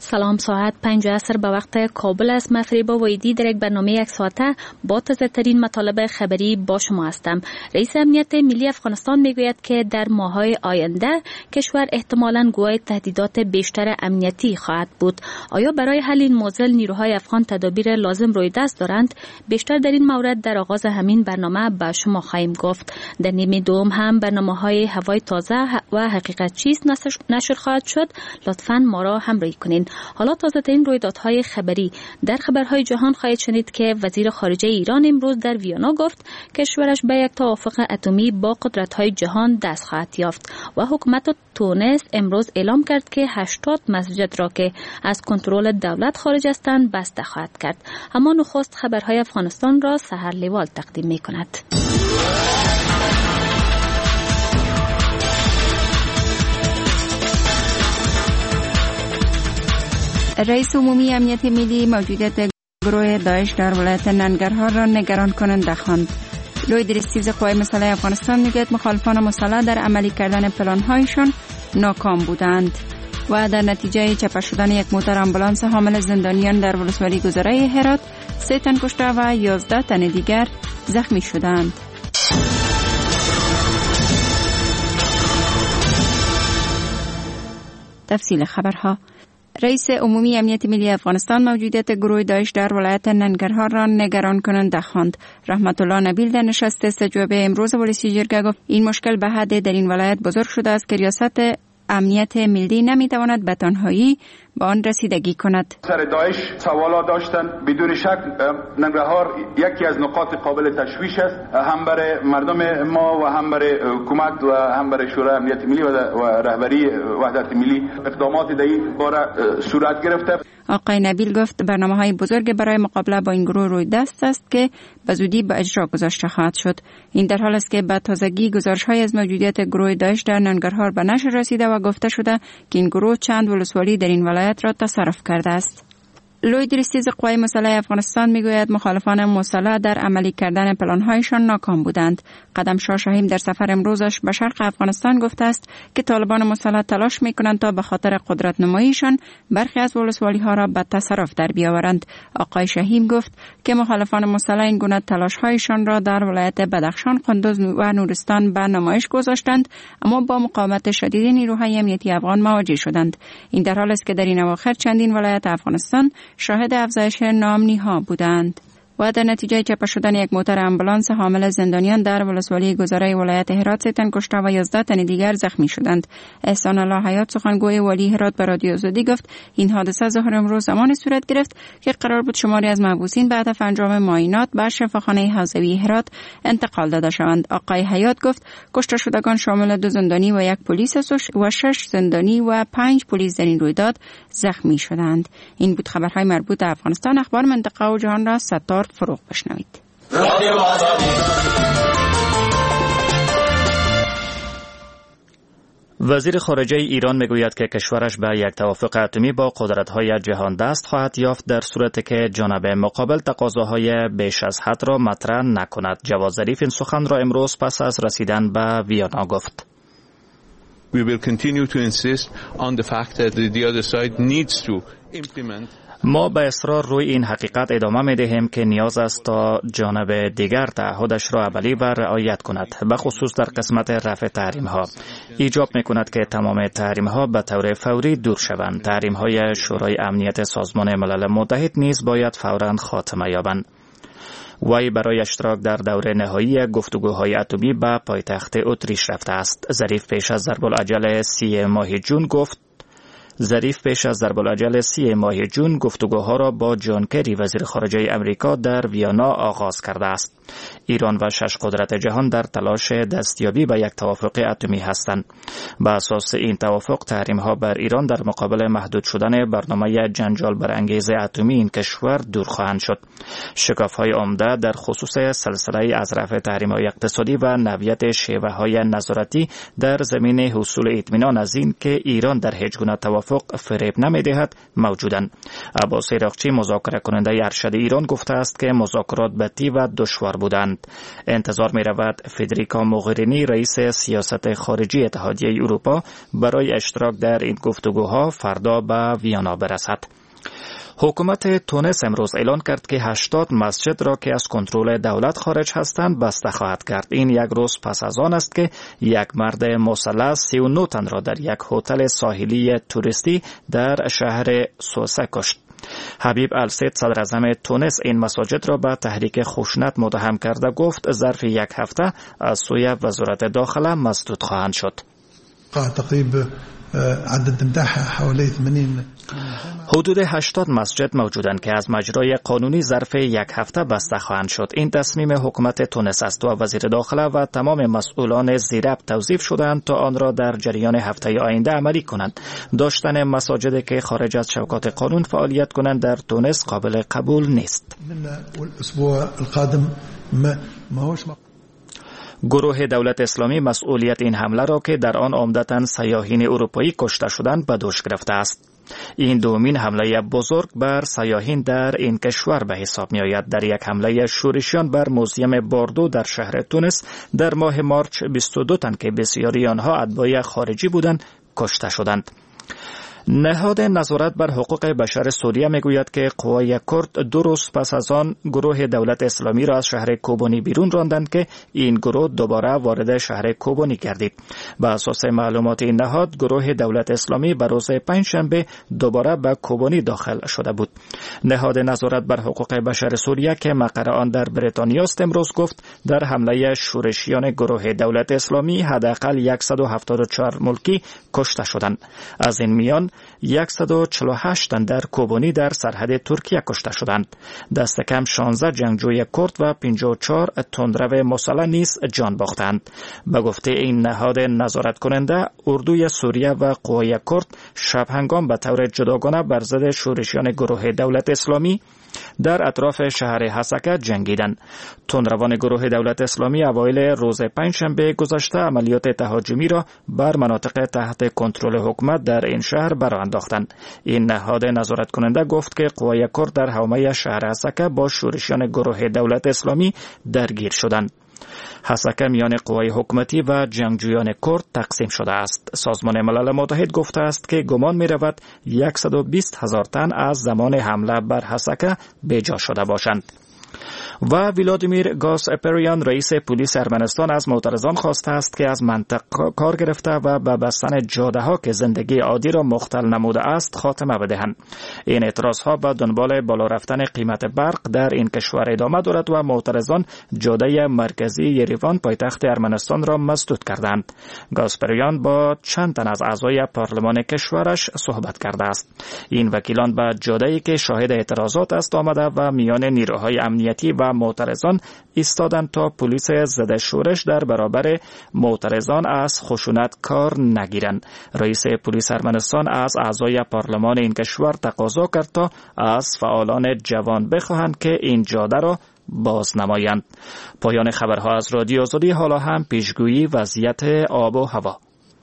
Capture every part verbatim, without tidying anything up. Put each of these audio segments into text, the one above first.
سلام، ساعت پنج عصر به وقت کابل است. من فریبا ویدی در یک برنامه یک ساعته با تازه ترین مطالب خبری با شما هستم. رئیس امنیت ملی افغانستان میگوید که در ماه‌های آینده کشور احتمالاً گواه تهدیدات بیشتر امنیتی خواهد بود. آیا برای حل این معضل نیروهای افغان تدابیر لازم روی دست دارند؟ بیشتر در این مورد در آغاز همین برنامه به شما خواهیم گفت. در نیمه دوم هم برنامه‌های هوای تازه و حقیقت چیست نشر خواهد شد. لطفاً ما را همراهی کنین. حالا تازه ترین رویدادهای خبری. در خبرهای جهان خواهید شنید که وزیر خارجه ایران امروز در ویانا گفت کشورش به یک توافق اتمی با قدرت‌های جهان دست خواهد یافت و حکومت تونس امروز اعلام کرد که هشتاد مسجد را که از کنترل دولت خارج هستند بسته خواهد کرد. اما نخست خبرهای افغانستان را سحر لیوال تقدیم می‌کند. رئیس عمومی امنیت ملی موجودیت گروه داعش در ولایت ننگرهار را نگران کننده خواند. لوی درستیز قوای مسلح افغانستان میگوید مخالفان مسلح در عملی کردن پلان‌هایشان ناکام بودند و در نتیجه چپه شدن یک موتر آمبولانس حامل زندانیان در ولسوالی گذره هرات سه تن کشته و یازده تن دیگر زخمی شدند. تفصیل خبرها. رئیس عمومی امنیت ملی افغانستان موجودیت گروه داعش در ولایت ننگرهار را نگران کننده خواند. رحمت الله نبیل در نشست استجوابه امروز ولسی جرگه گفت این مشکل به حد در این ولایت بزرگ شده است که ریاست امنیت ملی نمیتواند به تنهایی با آن رسیدگی کند. سر داعش سوالات داشتن. بدون شک ننگرهار یکی از نقاط قابل تشویش است، هم برای مردم ما و هم برای حکومت و هم برای شورای امنیت ملی و رهبری وحدت ملی. اقدامات در این باره صورت گرفته. آقای نبیل گفت برنامه‌های بزرگ برای مقابله با این گروه روی دست است که به زودی به اجرا گذاشته خواهد شد. این در حال است که به تازگی گزارش‌های از موجودیت گروه داعش در ننگرهار به نشر رسیده و گفته شده که این گروه چند ولسوالی در این ولایت را تصرف کرده است. لوی درستیز قوای مسلح افغانستان میگوید مخالفان مسلح در عملی کردن پلان‌هایشان ناکام بودند. قدم شاه شاهین در سفر امروزش به شرق افغانستان گفته است که طالبان مسلح تلاش میکنند تا به خاطر قدرت نماییشان برخی از ولسوالی‌ها را به تصرف در بیاورند. آقای شاهین گفت که مخالفان مسلح این گونه تلاش‌هایشان را در ولایت بدخشان، قندوز و نورستان به نمایش گذاشتند، اما با مقاومت شدید نیروهای امنیتی افغان مواجه شدند. این در حال است که در این اواخر چندین ولایت افغانستان شاهد افزایش ناامنی‌ها بودند و در نتیجه چپه شدن یک موتر آمبولانس حامل زندانیان در ولسوالی گذره ولایت هرات سه تن کشته و یازده تن دیگر زخمی شدند. احسان الله حیات سخنگوی والی هرات به رادیو آزادی گفت این حادثه ظهر امروز زمانی صورت گرفت که قرار بود شماری از محبوسین به هدف انجام معاینات به شفاخانه حوزوی هرات انتقال داده شوند. آقای حیات گفت کشته شدگان شامل دو زندانی و یک پلیس و شش زندانی و پنج پلیس در این رویداد زخمی شدند. این بود خبرهای مربوط به افغانستان. اخبار منطقه و جهان را ستار فروغ بشنوید. وزیر خارجه ایران میگوید که کشورش به یک توافق اتمی با قدرت‌های جهان دست خواهد یافت در صورتی که جانب مقابل تقاضاهای بیش از حد را مطرح نکند. جواد ظریف این سخن را امروز پس از رسیدن به ویانا گفت. We will continue to insist on the fact that the other side needs to implement. ما به اصرار روی این حقیقت ادامه می دهیم که نیاز است تا جانب دیگر تعهدش را عملی و رعایت کند، به خصوص در قسمت رفع تحریم ها. ایجاب می کند که تمام تحریم ها به طور فوری دور شوند. تحریم های شورای امنیت سازمان ملل متحد نیز باید فوراً خاتمه یابند. وی برای اشتراک در دور نهایی گفتگوهای اتمی به پایتخت اتریش رفته است. ظریف پیش از ضرب الاجل سی ماه جون گفت ظریف پیش از ضرب الاجل سی ماه جون گفتگوها را با جان کری وزیر خارجه امریکا در ویانا آغاز کرده است. ایران و شش قدرت جهان در تلاش دستیابی به یک توافق اتمی هستند. به اساس این توافق تحریم‌ها بر ایران در مقابل محدود شدن برنامه جنجال برانگیز اتمی این کشور دور خواهند شد. شکاف‌های عمده در خصوص سلسله از رفع تحریم‌های اقتصادی و نوعیت شیوه‌های نظارتی در زمینه حصول اطمینان از این که ایران در هیچ گونه توافق فریب نمی‌دهد موجودند. عباس عراقچی مذاکره کننده ارشد ایران گفته است که مذاکرات به تیو و دشوار کار بودند. انتظار می رود فدریکا موغرینی رئیس سیاست خارجی اتحادیه اروپا برای اشتراک در این گفتگوها فردا به ویانا برسد. حکومت تونس امروز اعلان کرد که هشتاد مسجد را که از کنترل دولت خارج هستند بسته خواهد کرد. این یک روز پس از آن است که یک مرد مسلح سی و نه تن را در یک هتل ساحلی توریستی در شهر سوسه کشت. حبیب السید صدر اعظم تونس این مساجد را به تحریک خشونت متهم کرده گفت ظرف یک هفته از سوی وزارت داخله مسدود خواهند شد. تقریبا عدد متاعها حوالي ثمانين حدود هشتاد مسجد موجودند که از مجرای قانونی ظرف یک هفته بسته خواهند شد. این تصمیم حکومت تونس است و وزیر داخله و تمام مسئولان زیراب توظیف شدند تا آن را در جریان هفته آینده عملی کنند. داشتن مساجدی که خارج از چوکات قانون فعالیت کنند در تونس قابل قبول نیست. الاسبوع القادم ما گروه دولت اسلامی مسئولیت این حمله را که در آن عمدتاً سیاحین اروپایی کشته شدند به دوش گرفته است. این دومین حمله بزرگ بر سیاحین در این کشور به حساب می آید. در یک حمله شورشیان بر موزیم باردو در شهر تونس در ماه مارچ بیست و دو تن که بسیاری آنها اتباع خارجی بودند کشته شدند. نهاد نظارت بر حقوق بشر سوریه میگوید که قوای کرد دو روز پس از آن گروه دولت اسلامی را از شهر کوبانی بیرون راندند که این گروه دوباره وارد شهر کوبانی گردید. بر اساس معلومات این نهاد گروه دولت اسلامی بر روز پنجشنبه دوباره به کوبانی داخل شده بود. نهاد نظارت بر حقوق بشر سوریه که مقر آن در بریتانیا است امروز گفت در حمله شورشیان گروه دولت اسلامی حداقل صد و هفتاد و چهار ملکی کشته شدند. از این میان صد و چهل و هشت تن در کوبانی در سرحد ترکیه کشته شدند. دست کم شانزده جنگجوی کرد و پنجاه و چهار تندرو مسلح نیز جان باختند. به گفته این نهاد نظارت کننده اردوی سوریه و قوای کرد شب هنگام به طور جداگانه بر ضد شورشیان گروه دولت اسلامی در اطراف شهر حسکه جنگیدند. تندروان گروه دولت اسلامی اوایل روز پنجشنبه گذشته عملیات تهاجمی را بر مناطق تحت کنترل حکومت در این شهر برآ انداختند. این نهاد نظارت کننده گفت که قوای کرد در حومه شهر حسکه با شورشیان گروه دولت اسلامی درگیر شدند. حسکه میان قوای حکومتی و جنگجویان کرد تقسیم شده است. سازمان ملل متحد گفته است که گمان می رود صد و بیست هزار تن از زمان حمله بر حسکه بیجا شده باشند. و ولادیمیر گاسپریان رئیس پلیس ارمنستان از معترضان خواسته است که از منطق کار گرفته و به بستن جاده ها که زندگی عادی را مختل نموده است خاتمه بدهند. این اعتراض ها به دنبال بالا رفتن قیمت برق در این کشور ادامه دارد و معترضان جاده مرکزی یریوان پایتخت ارمنستان را مسدود کردند. گاسپریان با چند تن از اعضای پارلمان کشورش صحبت کرده است. این وکیلان به جاده‌ای که شاهد اعتراضات است آمده و میان نیروهای امنیتی و معترضان ایستادند تا پلیس ضد شورش در برابر معترضان از خشونت کار نگیرند. رئیس پلیس ارمنستان از اعضای پارلمان این کشور تقاضا کرد تا از فعالان جوان بخواهند که این جاده را باز نمایند. پایان خبرها از رادیو آزادی. حالا هم پیشگویی وضعیت آب و هوا.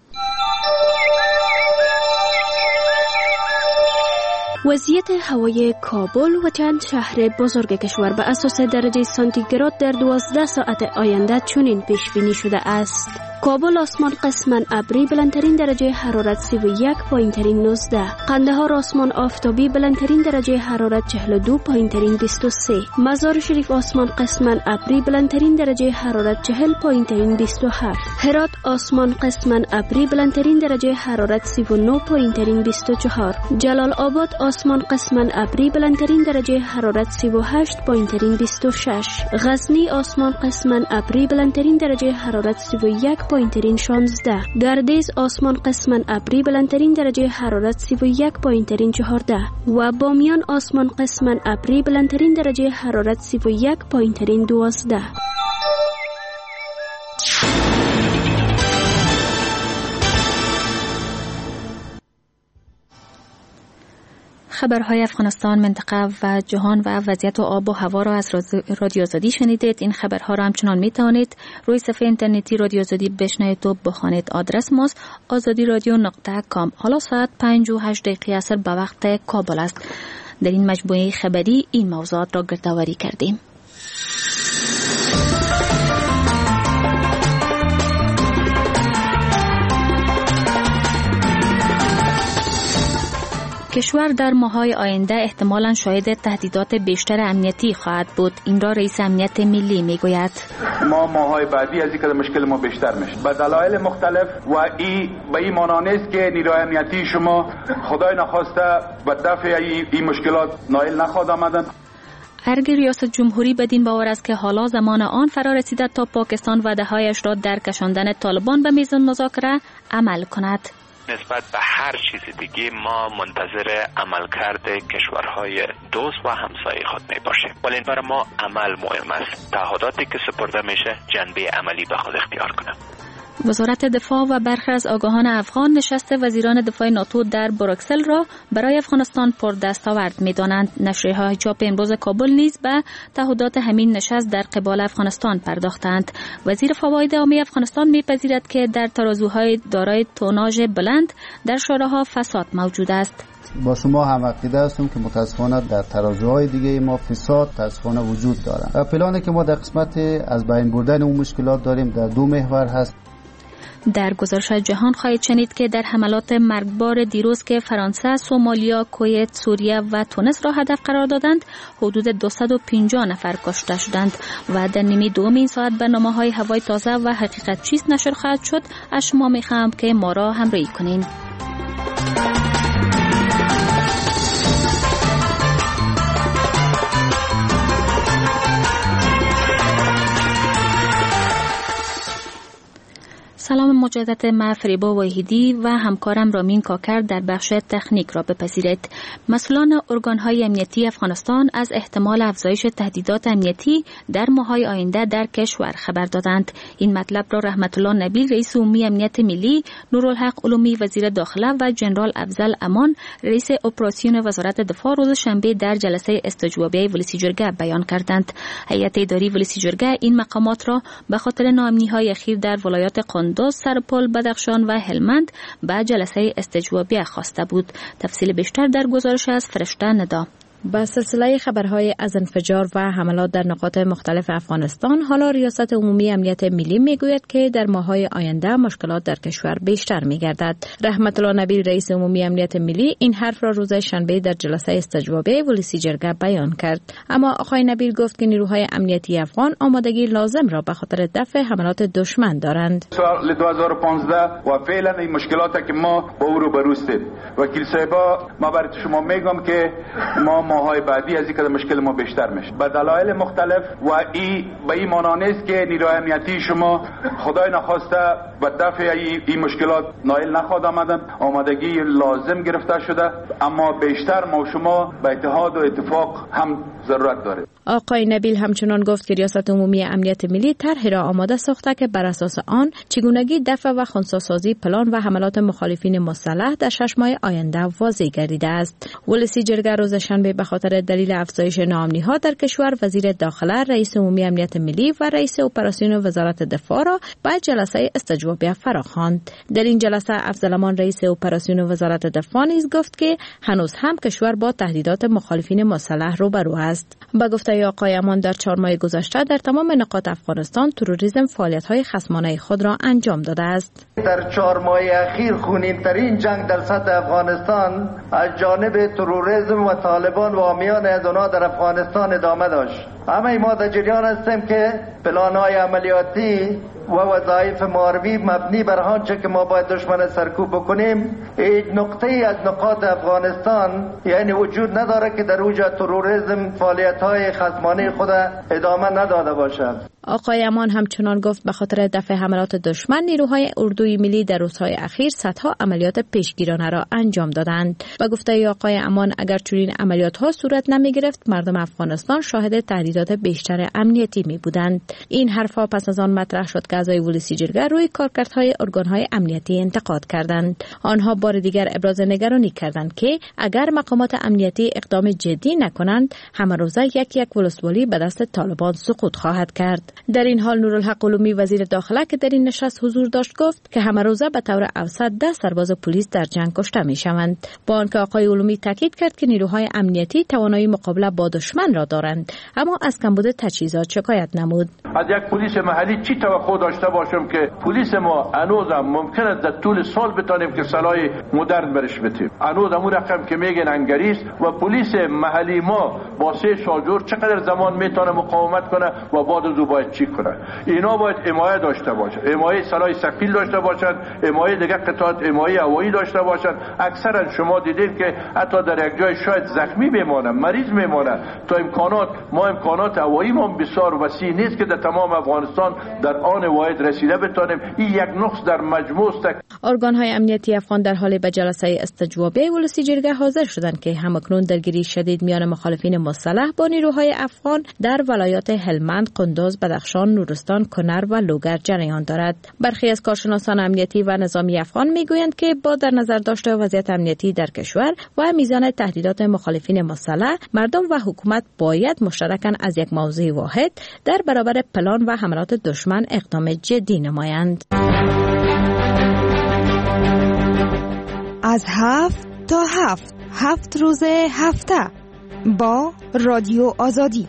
وضعیت هوای کابل و چند شهر بزرگ کشور به اساس درجه سانتیگراد در دوازده ساعت آینده چنین پیش بینی شده است. کابل آسمان قسماً ابری بلندترین درجه حرارت سی و یک پایین ترین نوزده. قندهار آسمان آفتابی بلندترین درجه حرارت چهل و دو پایین ترین بیست و سه. مزار شریف آسمان قسماً ابری بلندترین درجه حرارت چهل پایین ترین بیست و هفت. هرات آسمان قسماً ابری بلندترین درجه حرارت سی و نه پایین ترین بیست و چهار. جلال آباد آسمان قسماً ابری بلندترین درجه حرارت سی و هشت پایین ترین بیست و شش. غزنی آسمان قسماً ابری بلندترین درجه حرارت سی و یک پایین ترین شانزده. گردیز آسمان قسماً ابری بلندترین درجه حرارت سی و یک پایین ترین چهارده و بامیان آسمان قسماً ابری بلندترین درجه حرارت سی و یک پایین ترین دوازده. خبرهای افغانستان، منطقه و جهان و وضعیت و آب و هوا را از رادیو آزادی شنیدید. این خبرها را همچنان می توانید روی صفحه اینترنتی رادیو آزادی بشنوید و بخوانید. آدرس ماست آزادی رادیو نقطه کام. حالا ساعت پنج و هشت دقیقه عصر به وقت کابل است. در این مجموعه خبری این موضوعات را گردآوری کردیم. کشور در ماه‌های آینده احتمالاً شاهد تهدیدات بیشتر امنیتی خواهد بود. این را رئیس امنیت ملی میگوید. ما ماه‌های بعدی از اینکه مشکل ما بیشتر میشه به دلایل مختلف و این به این معنی نیست که نیروی امنیتی شما خدای نخواسته به دفع این مشکلات نائل نخواهد آمدن. ارگ ریاست جمهوری بدین باور است که حالا زمان آن فرا رسیده تا پاکستان وعده‌هایش را در کشاندن طالبان به میز مذاکره عمل کند. نسبت به هر چیز دیگه ما منتظر عملکرد کشورهای دوست و همسایه خود می باشیم. ولی برای ما عمل مهم است. تعهداتی که سپرده میشه جنبه عملی به خود اختیار کنه. وزارت دفاع و برخی از آگاهان افغان نشست وزیران دفاع ناتو در بروکسل را برای افغانستان پردستاورد می‌دانند. نشریه‌های چاپ امروز کابل نیز به تعهدات همین نشست در قبال افغانستان پرداختند. وزیر فواید عامه افغانستان می‌پذیرد که در ترازوهای دارای توناژ بلند در شوراها فساد موجود است. با شما هم عقیده هستم که متاسفانه در ترازوهای دیگه ما فساد متاسفانه وجود دارد. پلانی که ما در قسمت از بین بردن اون مشکلات داریم در دو محور هست. در گزارش جهان خواهید شنید که در حملات مرگبار دیروز که فرانسه، سومالیا، کویت، سوریه و تونس را هدف قرار دادند، حدود دویست و پنجاه نفر کشته شدند و در نیمه دوم این ساعت برنامه‌های هوای تازه و حقیقت چیست نشر خواهد شد. از شما می‌خواهم که ما را همراهی کنین. سلام مجدد، من فریبا وحیدی و همکارم رامین کاکر در بخش تکنیک را بپذیرید. مسئولان ارگان‌های امنیتی افغانستان از احتمال افزایش تهدیدات امنیتی در ماه‌های آینده در کشور خبر دادند. این مطلب را رحمت الله نبیل رئیس عمومی امنیت ملی، نورالحق علومی وزیر داخله و جنرال افضل امان رئیس اپراسیون وزارت دفاع روز شنبه در جلسه استجوابیه ولسی جرگه بیان کردند. هیئت اداری ولسی جرگه این مقامات را به خاطر ناامنی‌های اخیر در ولایات قندوز، سرپل، بدخشان و هلمند به جلسه استجوابیه خواسته بود. تفصیل بیشتر در گزارش از فرشته ندا. با سلسله خبرهای از انفجار و حملات در نقاط مختلف افغانستان، حالا ریاست عمومی امنیت ملی میگوید که در ماه‌های آینده مشکلات در کشور بیشتر میگردد. رحمت الله نبیل رئیس عمومی امنیت ملی این حرف را روز شنبه در جلسه استجوابیه ولسی جرگه بیان کرد. اما آقای نبیل گفت که نیروهای امنیتی افغان آمادگی لازم را به خاطر دفع حملات دشمن دارند. سال دو هزار و پانزده و فعلا این مشکلاتی که ما با او روبرو هستیم. وکیل صاحبا، ما برای شما میگم که ما ماهای بعدی از اینکه مشکل ما بیشتر میشه به دلایل مختلف و این به این معنی نیست که نیروی امنیتی شما خدای نخواسته به دفع این مشکلات نائل نخواهد آمدن. آمادگی لازم گرفته شده، اما بیشتر ما شما به اتحاد و اتفاق هم ضرورت داریم. آقای نبیل همچنان گفت که ریاست عمومی امنیت ملی طرحی را آماده ساخته که بر اساس آن چگونگی دفع و خنثی‌سازی پلان و حملات مخالفین مسلح در شش ماه آینده واضح گردیده است. ولسی جرگه روز شنبه به خاطر دلیل افزایش ناامنی‌ها در کشور وزیر داخله، رئیس عمومی امنیت ملی و رئیس اپراسیون وزارت دفاع را به جلسه استجوابیه فراخواند. در این جلسه افضل امان رئیس اپراسیون وزارت دفاع نیز گفت که هنوز هم کشور با تهدیدات مخالفین مسلح روبرو است. با گفته آقای امان در چهار ماه گذشته در تمام نقاط افغانستان تروریسم فعالیت‌های خصمانه خود را انجام داده است. در چهار ماه اخیر خونین‌ترین جنگ در سطح افغانستان از جانب تروریسم و طالبان و حامیان از آنها در افغانستان ادامه داشت. همه ما در جریان هستیم که پلان‌های عملیاتی و وظایف معارفی مبنی بر آنچه که ما باید دشمن سرکوب بکنیم هیچ نقطه‌ای از نقاط افغانستان یعنی وجود نداره که در اوج تروریسم فعالیت‌های خصمانه خود ادامه نداده باشد. آقای امان همچنان گفت به خاطر دفع حملات دشمن نیروهای اردوی ملی در روزهای اخیر صدها عملیات پیشگیرانه را انجام دادند. با گفته آقای امان اگر چنین عملیات‌ها صورت نمی‌گرفت مردم افغانستان شاهد تهدیدات بیشتر امنیتی می‌بودند. این حرفا پس از آن مطرح شد که اعضای ولسی جرگه روی کارکردهای ارگان‌های امنیتی انتقاد کردند. آنها بار دیگر ابراز نگرانی کردند که اگر مقامات امنیتی اقدام جدی نکنند همه روزه یک یک ولسوالی به دست طالبان سقوط خواهد کرد. در این حال نورالحق علومی وزیر داخله که در این نشست حضور داشت گفت که همه روزه به طور اوسط ده سرباز پلیس در جنگ کشته می شوند. با آنکه آقای علومی تاکید کرد که نیروهای امنیتی توانایی مقابله با دشمن را دارند، اما از کمبود تجهیزات شکایت نمود. از یک پلیس محلی چی توقع داشته باشم که پلیس ما هنوزم ممکنه در طول سال بتونیم که سلاح مدرن برش بدیم؟ هنوز همون رقم که میگن انگریز و پلیس محلی ما با سه شاجور چقدر زمان میتونه مقاومت کنه و بعد از او باید چی کنه؟ اینا باید حمایه داشته باشه، حمایه سلاح ثقیل داشته باشن، حمایه دیگه قطعات حمایه هوایی داشته باشن. اکثرا شما دیدید که حتی در یک جای شاید زخمی بمانه، مریض میمانه. تا امکانات ما امکانات هوایی ما بسیار وسیع نیست که در تمام افغانستان در آن واحد رسیده بتونیم. این یک نقص در مجموع است. ارگان‌های امنیتی افغان در حال به جلسه استجوابی ولسی جرگه حاضر شدند که همکنون درگیری شدید میان مخالفین مسلح با نیروهای افغان در ولایات هلمند، قندوز، بدخشان، نورستان، کنر و لوگر جریان دارد. برخی از کارشناسان امنیتی و نظامی افغان میگویند که با در نظر داشته وضعیت امنیتی در کشور و میزان تهدیدات مخالفین مسلح، مردم و حکومت باید مشترکاً از یک موضوع واحد در برابر پلان و حملات دشمن اقدام جدی نمایند. از هفت تا هفت هفت روز هفته با رادیو آزادی.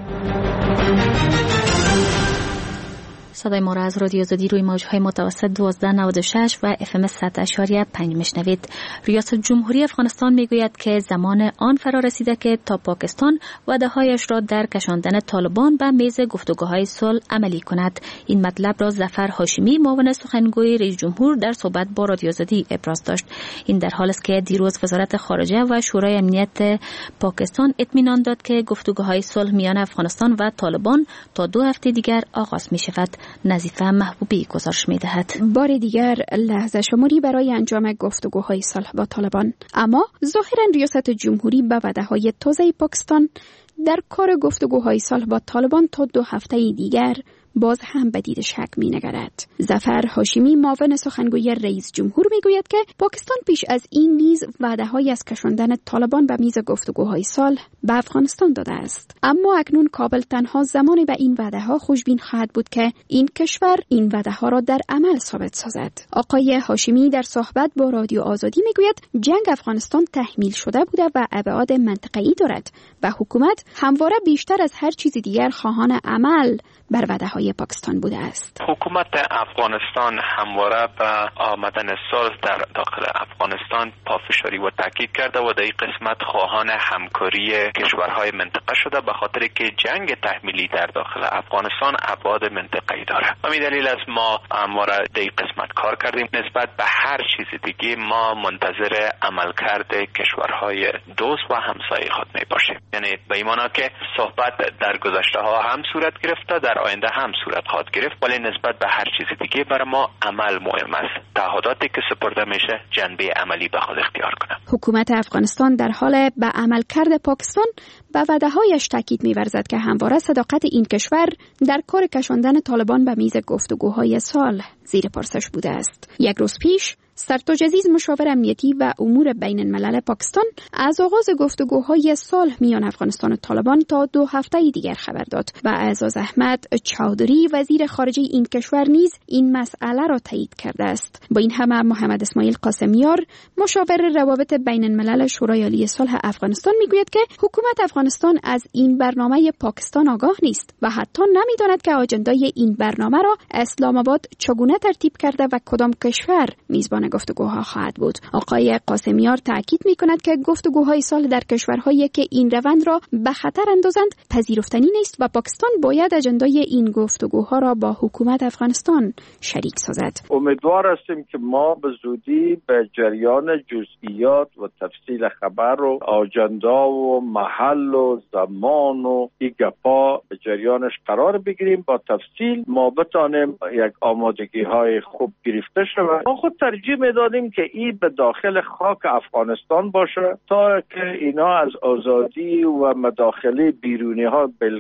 صدای ما را از رادیو آزادی روی موج‌های متوسط دوازده نود و شش و اف ام صد اشاریه پنج میشنوید. ریاست جمهوری افغانستان میگوید که زمان آن فرا رسیده که تا پاکستان وعده‌هایش را در کشاندن طالبان به میز گفتگوهای صلح عملی کند. این مطلب را ظفر هاشمی معاون سخنگوی رئیس جمهور در صحبت با رادیو آزادی ابراز داشت. این در حالی است که دیروز وزارت خارجه و شورای امنیت پاکستان اطمینان داد که گفتگوهای صلح میان افغانستان و طالبان تا دو هفته دیگر آغاز می‌شود. نظیفه محبوبی گزارش می‌دهد. بار دیگر لحظه شماری برای انجام گفتگوهای صلح با طالبان، اما ظاهراً ریاست جمهوری به وعده‌های تازه پاکستان در کار گفتگوهای صلح با طالبان تا دو هفته دیگر باز هم به دید شک می‌نگرد. ظفر هاشمی معاون سخنگوی رئیس جمهور میگوید که پاکستان پیش از این نیز وعده‌هایی از کشاندن طالبان به میز گفتگوهای صلح به افغانستان داده است، اما اکنون کابل تنها زمانی به این وعده‌ها خوشبین خواهد بود که این کشور این وعده‌ها را در عمل ثابت سازد. آقای هاشمی در صحبت با رادیو آزادی میگوید جنگ افغانستان تحمیل شده بوده و ابعاد منطقه‌ای دارد و حکومت همواره بیشتر از هر چیز دیگر خواهان عمل بر وعده‌های پاکستان بوده است. حکومت افغانستان همواره به آمدن صلح در داخل افغانستان پافشاری و تاکید کرده و در این قسمت خواهان همکاری کشورهای منطقه شده، به خاطر که جنگ تحمیلی در داخل افغانستان ابعاد منطقه‌ای دارد. همین دلیل است ما همواره در این قسمت کار کردیم. نسبت به هر چیز دیگه ما منتظر عملکرد کشورهای دوست و همسایه خود می باشیم. یعنی به این معنی که صحبت در گذشته ها هم صورت گرفته، در آینده هم صورت خواهد گرفت، ولی نسبت به هر چیز دیگه برای ما عمل مهم است. تعهداتی که سپرده میشه جنبه عملی به خود اختیار کنه. حکومت افغانستان در حال به عملکرد پاکستان به وعده‌هایش تاکید می‌ورزد که همواره صداقت این کشور در کار کشاندن طالبان به میز گفتگوهای صلح زیر پرسش بوده است. یک روز پیش سرتاج عزیز مشاور امنیتی و امور بین الملل پاکستان از آغاز گفتگوهای صلح میان افغانستان و طالبان تا دو هفته دیگر خبر داد و اعزاز احمد چودری وزیر خارجه این کشور نیز این مسئله را تایید کرده است. با این همه محمد اسماعیل قاسمیار مشاور روابط بین الملل شورای عالی صلح افغانستان میگوید که حکومت افغانستان از این برنامه پاکستان آگاه نیست و حتی نمیداند که آجندای این برنامه را اسلام آباد چگونه ترتیب کرده و کدام کشور میزبان گفتگوها خواهد بود. آقای قاسمیار تاکید می‌کند که گفتگوهای صلح در کشورهایی که این روند را به خطر اندازند پذیرفتنی نیست و پاکستان باید اجندای این گفتگوها را با حکومت افغانستان شریک سازد. امیدوار هستیم که ما به زودی به جریان جزئیات و تفصیل خبر و آجندا و محل و زمان و این گپا به جریانش قرار بگیریم، با تفصیل ما بتانیم یک آمادگی‌های خوب گرفته شود. ما خود ترجیح می‌دادیم که این به داخل خاک افغانستان باشه تا که اینا از آزادی و مداخله بیرونی ها بالکل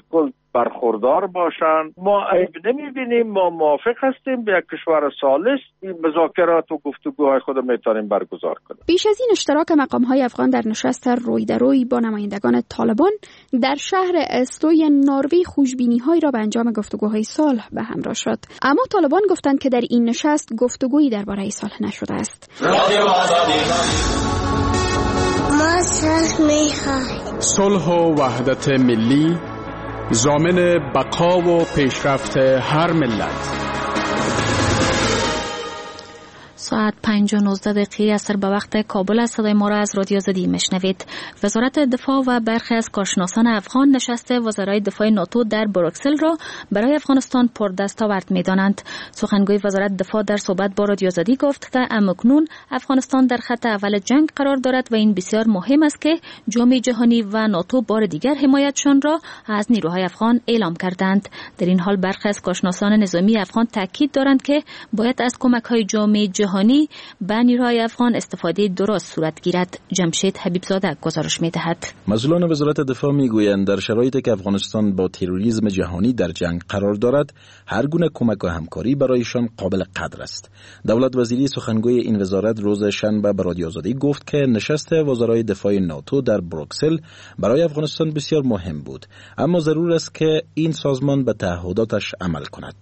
برخوردار باشند. ما عیب نمیبینیم، ما موافق هستیم به یک کشور ثالث این مذاکرات و گفتگوهای خود میتونیم برگزار کنیم. بیش از این اشتراک مقام‌های افغان در نشست روی در روی با نمایندگان طالبان در شهر اسلوی نروژ خوشبینی‌هایی را به انجام گفتگوهای صلح به همراه شد. اما طالبان گفتند که در این نشست گفتگویی درباره صلح نشده است. ما صلح می‌خواهیم. صلح و وحدت ملی ضامن بقا و پیشرفت هر ملت. ساعت پنج و نوزده دقیقه اثر به وقت کابل است. صدای ما را از رادیو آزادی میشنوید. وزارت دفاع و برخی از کارشناسان افغان نشست وزرای دفاع ناتو در بروکسل را برای افغانستان پردستاورد می‌دانند. سخنگوی وزارت دفاع در صحبت با رادیو آزادی گفت که اکنون افغانستان در خط اول جنگ قرار دارد و این بسیار مهم است که جامعه جهانی و ناتو بار دیگر حمایتشان را از نیروهای افغان اعلام کردند. در این حال برخی از کارشناسان نظامی افغان تاکید دارند که باید از کمک‌های جامعه جهانی به نیروهای افغان استفاده درست صورت گیرد. جمشید حبیبزاده گزارش می‌دهد. مسئولان وزارت دفاع میگویند در شرایطی که افغانستان با تروریسم جهانی در جنگ قرار دارد، هر گونه کمک و همکاری برایشان قابل قدر است. دولت وزیری سخنگوی این وزارت روز شنبه به رادیو آزادی گفت که نشست وزرای دفاع ناتو در بروکسل برای افغانستان بسیار مهم بود، اما ضرور است که این سازمان به تعهداتش عمل کند.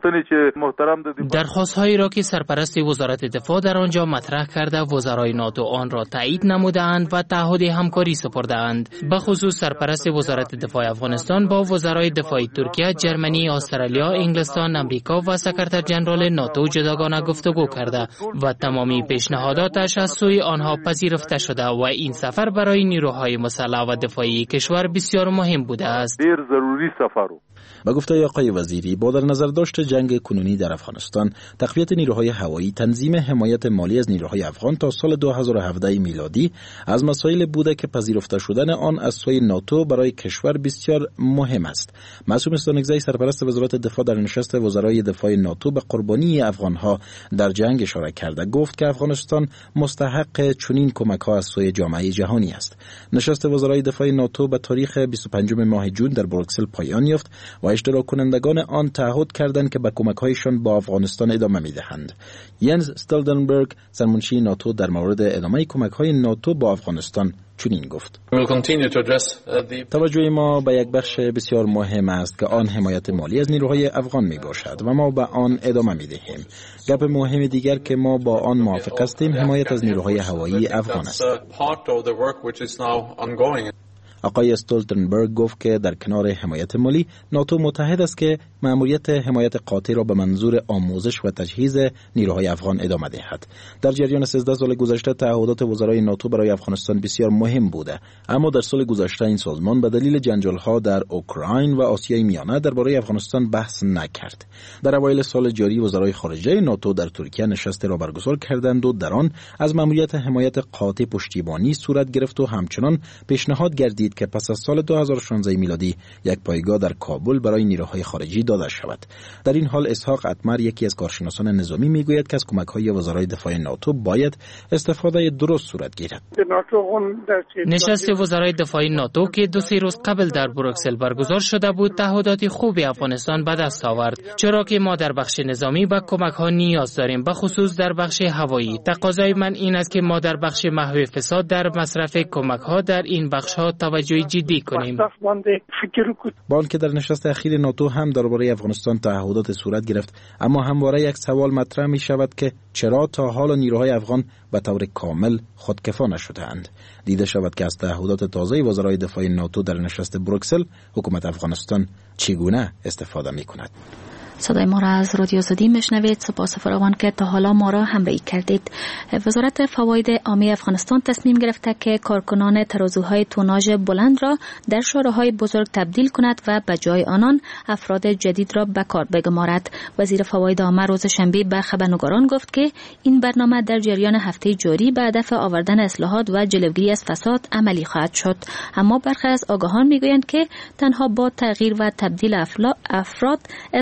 درخواست‌هایی را که سرپرست وزارت دفاع در آنجا مطرح کرده وزرای ناتو آن را تایید نمودند و تعهد همکاری سپردند. به خصوص سرپرست وزارت دفاع افغانستان با وزرای دفاع ترکیه، جرمنی، استرالیا، انگلستان، امریکا و سکرتر ژنرال ناتو جداگانه گفتگو کرده و تمامی پیشنهاداتش از سوی آنها پذیرفته شده و این سفر برای نیروهای مسلح و دفاعی کشور بسیار مهم بوده است. دیر ضروری سفر با گفته آقای وزیری، با در نظر داشت جنگ کنونی در افغانستان، تقویت نیروهای هوایی، تنظیم حمایت مالی از نیروهای افغان تا سال دو هزار و هفده میلادی از مسائل بوده که پذیرفته شدن آن از سوی ناتو برای کشور بسیار مهم است. معصوم استانکزی سرپرست وزارت دفاع در نشست وزرای دفاع ناتو به قربانی افغانها در جنگ اشاره کرده گفت که افغانستان مستحق چنین کمک‌ها از سوی جامعه جهانی است. نشست وزرای دفاع ناتو به تاریخ بیست و پنجم ماه جون در بروکسل پایان یافت و اشتراک کنندگان آن تعهد کردند که به کمک‌هایشان با افغانستان ادامه می‌دهند. ینز استولتنبرگ سرمنشی ناتو در مورد ادامه کمک‌های ناتو با افغانستان چنین گفت: توجه ما به یک بخش بسیار مهم است که آن حمایت مالی از نیروهای افغان می باشد و ما به آن ادامه می دهیم. گپ مهم دیگر که ما با آن موافق هستیم حمایت از نیروهای هوایی افغان است. آقای استولتنبرگ گفت که در کنار حمایت مالی، ناتو متحد است که مأموریت حمایت قاطع را به منظور آموزش و تجهیز نیروهای افغان ادامه دهد. در جریان سیزده سال گذشته تعهدات وزرای ناتو برای افغانستان بسیار مهم بوده، اما در سال گذشته این سازمان به دلیل جنجال‌ها در اوکراین و آسیای میانه درباره افغانستان بحث نکرد. در اوایل سال جاری وزرای خارجه ناتو در ترکیه نشست را برگزار کردند و در آن از مأموریت حمایت قاطع پشتیبانی صورت گرفت و همچنان پیشنهاد گردید که پس از سال دو هزار و شانزده میلادی یک پایگاه در کابل برای نیروهای خارجی داده شود. در این حال اسحاق اتمر یکی از کارشناسان نظامی میگوید که از کمک‌های وزرای دفاع ناتو باید استفاده درست صورت گیرد. نشست وزرای دفاع ناتو که دو سه روز قبل در بروکسل برگزار شده بود تعهدات خوبی افغانستان به دست آورد، چرا که ما در بخش نظامی به کمک‌ها نیاز داریم، به خصوص در بخش هوایی. تقاضای من این است که ما در بخش محو فساد در مصرف کمک‌ها در این بخش‌ها توجه جدی کنیم. با آنکه در نشست اخیر ناتو هم درباره افغانستان تعهدات صورت گرفت، اما همواره یک سوال مطرح می شود که چرا تا حالا نیروهای افغان به طور کامل خودکفا نشده‌اند. دیده شود که از تعهدات تازه وزرای دفاع ناتو در نشست بروکسل حکومت افغانستان چگونه استفاده می کند. صدای ما را از رادیو آزادی میشنوید. سپاس فراوان که تا حالا ما را همراهی کردید. وزارت فواید عامه افغانستان تصمیم گرفته که کارکنان ترازوهای توناژ بلند را در شاره‌های بزرگ تبدیل کند و به جای آنان افراد جدید را به کار بگمارد. وزیر فواید عامه روز شنبه به خبرنگاران گفت که این برنامه در جریان هفته جاری به هدف آوردن اصلاحات و جلوگیری از فساد عملی خواهد شد. اما برخی از آگاهان میگویند که تنها با تغییر و تبدیل افراد اصلاحات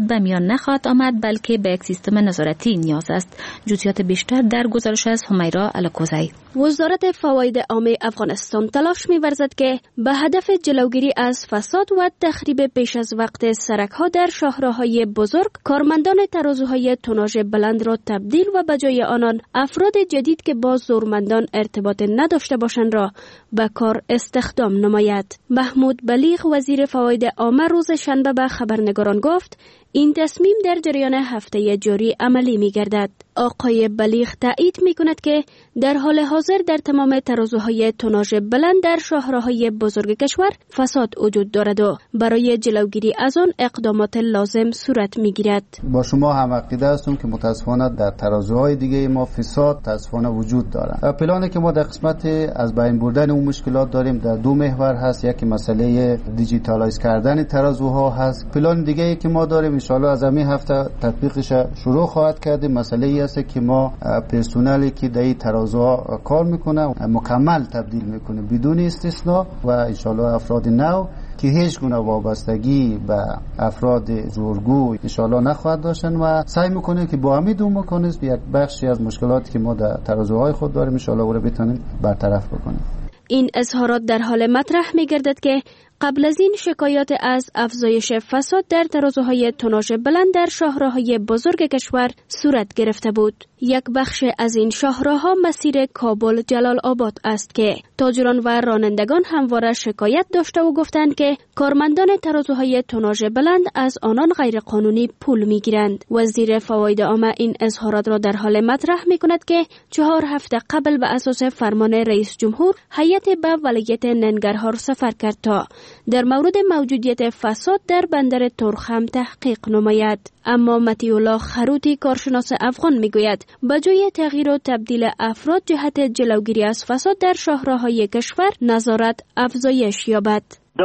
به میان نخواهد آمد، بلکه به یک سیستم نظارتی نیاز است. جزئیات بیشتر در گزارش از همیرا الکوزی. وزارت فواید عامه افغانستان تلاش می‌ورزد که به هدف جلوگیری از فساد و تخریب پیش از وقت سرک‌ها در شاهراهای بزرگ، کارمندان ترازوهای توناژ بلند را تبدیل و به جای آنان افراد جدید که با زورمندان ارتباط نداشته باشند را به کار استخدام نماید. محمود بلیغ وزیر فواید عامه روز شنبه به خبرنگاران گفت این تصمیم در جریان هفته جاری عملی می گردد. آقای بلیغ تایید می کند که در حال حاضر در تمام ترازوهای توناژ بلند در شاهراهای بزرگ کشور فساد وجود دارد و برای جلوگیری از آن اقدامات لازم صورت می گیرد. با شما هم عقیده هستم که متاسفانه در ترازوهای دیگه ما فساد متاسفانه وجود دارد. پلانی که ما در قسمت از بین بردن اون مشکلات داریم در دو محور هست. یکی مسئله دیجیتالایز کردن ترازوها هست. پلان دیگه ای که ما داریم ان شاءالله از همین هفته تطبیقش شروع خواهد کردیم. مسئله ای است که ما پرسنلی که در ترازوها کار میکنه مکمل تبدیل میکنه بدون استثناء و ان شاءالله افراد نو که هیچ گونه وابستگی به افراد زورگو ان شاءالله نخواهد داشتن و سعی میکنه که با همین دو مکانیزم یک بخشی از مشکلاتی که ما در ترازوهای خود داریم ان شاءالله او رو بتونیم برطرف بکنیم. این اظهارات در حال مطرح می‌گردد که قبل از این شکایات از افزایش فساد در ترازوهای توناژ بلند در شاهراهای بزرگ کشور صورت گرفته بود. یک بخش از این شاهراها مسیر کابل جلال آباد است که تاجران و رانندگان همواره شکایت داشته و گفتند که کارمندان ترازوهای توناژ بلند از آنان غیرقانونی پول میگیرند. وزیر فواید عامه این اظهارات را در حال مطرح میکند که چهار هفته قبل به اساس فرمان رئیس جمهور هیئت به ولایت ننگرهار سفر کرد تا در مورد موجودیت فساد در بندر ترخم تحقیق نماید. اما متیولا خروتی کارشناس افغان میگوید به جای تغییر و تبدیل افراد جهت جلوگیری از فساد در شاهراهای کشور نظارت افزایش یابد.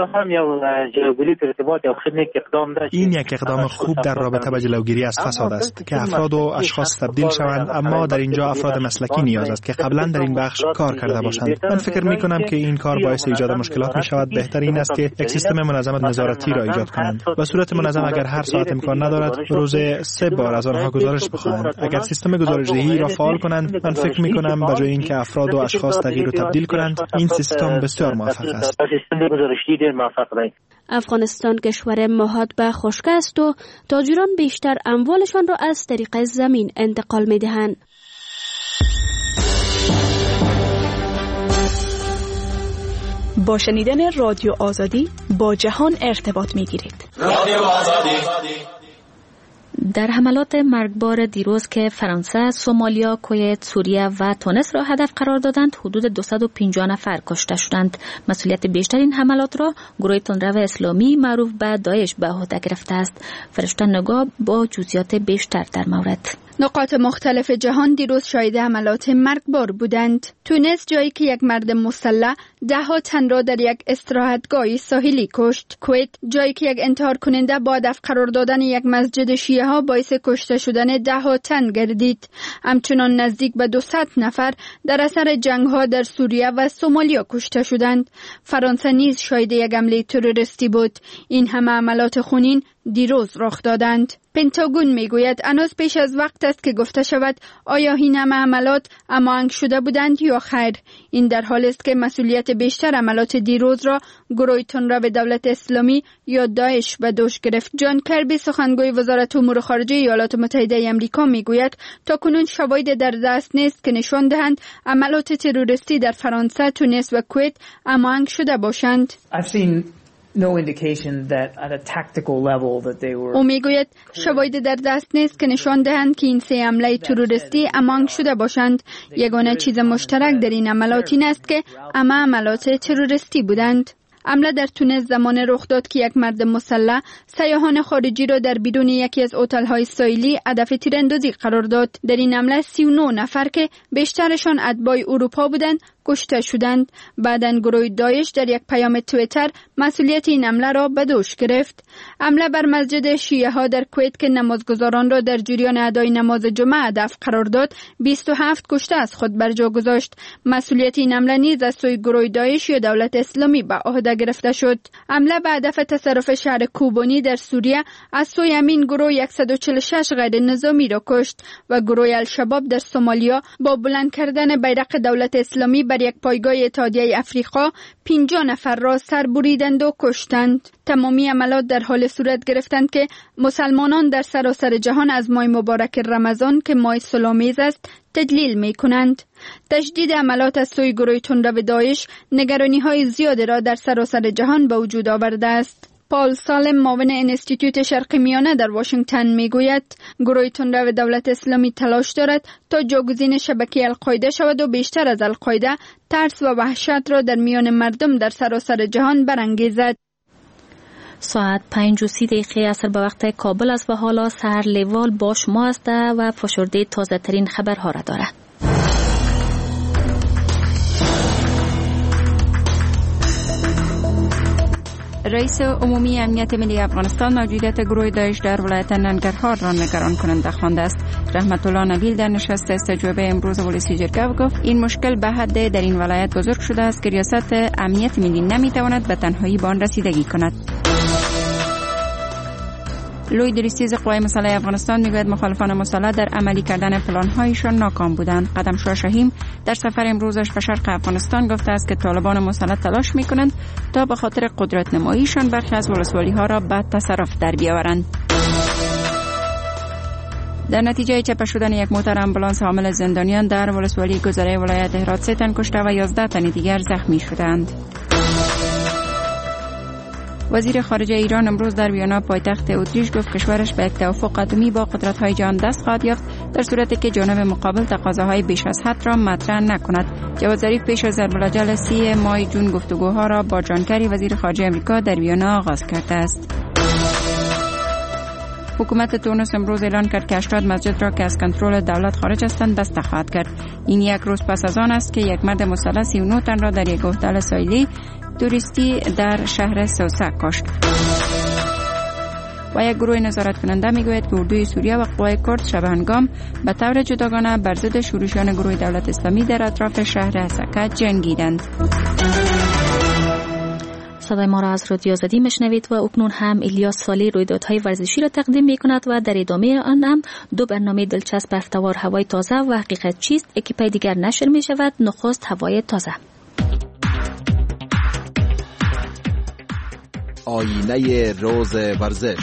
این یک اقدام خوب در رابطه با جلوگیری از فساد است که افراد و اشخاص تبدیل شوند، اما در اینجا افراد مسلکی نیاز است که قبلا در این بخش کار کرده باشند. من فکر می کنم که این کار باعث ایجاد مشکلات می شود. بهتر این است که یک سیستم منظم نظارتی را ایجاد کنند. به صورت منظم اگر هر ساعت امکان ندارد روز سه بار از آنها گزارش بخواهند. اگر سیستم گزارش‌دهی را فعال کنند، من فکر می کنم به جای اینکه افراد و اشخاص تغییر و تبدیل کنند، این سیستم بسیار موفق است. افغانستان کشور محاط به خشکی است و تاجران بیشتر اموالشان را از طریق زمین انتقال می دهند. با شنیدن رادیو آزادی با جهان ارتباط می گیرید. رادیو آزادی. در حملات مرگبار دیروز که فرانسه، سومالیا، کویت، سوریه و تونس را هدف قرار دادند، حدود دویست و پنجاه نفر کشته شدند. مسئولیت بیشتر این حملات را گروه تندرو اسلامی معروف به داعش به عهده گرفته است. فرشته نگاه با جزئیات بیشتر در مورد. نقاط مختلف جهان دیروز شاهد حملات مرگبار بودند. تونس جایی که یک مرد مسلح ده ها تن را در یک استراحتگاه ساحلی کشت. کویت جایی که یک انتحار کننده با هدف قرار دادن یک مسجد شیعه ها باعث کشته شدن ده ها تن گردید. همچنان نزدیک به دویست نفر در اثر جنگ ها در سوریه و سومالیا کشته شدند. فرانسه نیز شاهد یک حمله تروریستی بود. این همه حملات خونین دیروز رخ دادند. پنتاگون میگوید هنوز پیش از وقت است که گفته شود آیا این همه حملات هماهنگ شده بودند یا خیر. این در حالی است که مسئولیت بیشتر حملات دیروز را گروه تندرو دولت اسلامی یا داعش به دوش گرفت. جان کربی سخنگوی وزارت امور خارجه ایالات متحده آمریکا میگوید تاکنون شواهد در دست نیست که نشان دهند حملات تروریستی در فرانسه، تونس و کویت هماهنگ شده باشند. No indication that at a tactical level that they were. او میگوید شواهد در دست نیست که نشان دهند که این سه حمله تروریستی هماهنگ شده باشند. یگانه چیز مشترک در این حملات این است که همه حملات تروریستی بودند. حمله در تونس زمان رخ داد که یک مرد مسلح سیاحان خارجی را در بیرون یکی از هتل‌های ساحلی هدف تیراندازی قرار داد. در این حمله سی و نه نفر که بیشترشان اتباع اروپا بودند کشته شدند. بعداً گروه داعش در یک پیام توییتر مسئولیت این حمله را به دوش گرفت. حمله بر مسجد شیعه ها در کویت که نمازگزاران را در جریان ادای نماز جمعه هدف قرار داد، بیست و هفت کشته از خود بر جا گذاشت. مسئولیت این حمله نیز از سوی گروه داعش یا دولت اسلامی به عهده گرفته شد. حمله به هدف تصرف شهر کوبانی در سوریه از سوی همین گروه صد و چهل و شش غیر نظامی را کشت و گروه الشباب در سومالیا با بلند کردن بیرق دولت اسلامی بر یک پایگاه اتحادیه افریقا پنجاه نفر را سر بریدند و کشتند. تمامی عملات در حال صورت گرفتند که مسلمانان در سراسر جهان از ماه مبارک رمضان که ماه صلح‌آمیز است تدلیل می کنند. تشدید عملات از سوی گروه تندرو داعش نگرانی های زیادی را در سراسر جهان به وجود آورده است. پال سالم معاون انستیتوت شرق میانه در واشنگتن می گوید گروه تندرو دولت اسلامی تلاش دارد تا جاگزین شبکه القاعده شود و بیشتر از القاعده ترس و وحشت را در میان مردم در سراسر جهان برانگیزد. ساعت پنج و سی دقیقه عصر به وقت کابل است و حالا سحر لیوال با شما است و فشرده تازه ترین خبرها را دارد. رئیس عمومی امنیت ملی افغانستان موجودیت گروه داعش در ولایت ننگرهار را نگران کننده خوانده است. رحمت الله نبیل در نشست استجوابه امروز ولسی جرگه گفت این مشکل به حد در این ولایت بزرگ شده است که ریاست امنیت ملی نمیتواند به تنهایی به آن رسیدگی کند. لوی دریستیز قوای مسلح افغانستان میگوید مخالفان مسلح در عملی کردن پلان‌هایشان ناکام بودند. قدم شاه شهیم در سفر امروزش به شرق افغانستان گفته است که طالبان مسلح تلاش میکنند تا به خاطر قدرت نماییشان برخی از ولسوالی‌ها را به تصرف در بیاورند. در نتیجه چپه شدن یک موتر آمبولانس حامل زندانیان در ولسوالی گذره ولایت هرات سه تن کشته و یازده تن دیگر زخمی شدند. وزیر خارجه ایران امروز در وینا پایتخت اتریش گفت کشورش به یک توافق اتمی با قدرت‌های جهان دست خواهد یافت در صورتی که جانب مقابل تقاضاهای بیش از حد را مطرح نکند. جواد ظریف پیش از ضرب سی ماه جون گفتگوها را با جان کری وزیر خارجه آمریکا در وینا آغاز کرده است. حکومت تونس امروز اعلان کرد که هشتاد مسجد را که از کنترل دولت خارج هستند بسته خواهد کرد. این یک روز پس از آن است که یک مرد مسلح سی و نه تن را در یک هتل ساحلی توریستی در شهر سوسه کشت. و یک گروه نظارت کننده میگوید که اردوی سوریه و قوای کرد شب هنگام به طور جداگانه بر ضد شورشیان گروه دولت اسلامی در اطراف شهر اسکا جنگیدند. صدای ما را از رادیو آزادی میشنوید و اکنون هم الیاس سالی رویدادهای ورزشی را تقدیم می کند و در ادامه آن هم دو برنامه دلچسب هفته‌وار هوای تازه و حقیقت چیست اکیپای دیگر نشر می شود. نخست هوای تازه. آینه روز ورزش.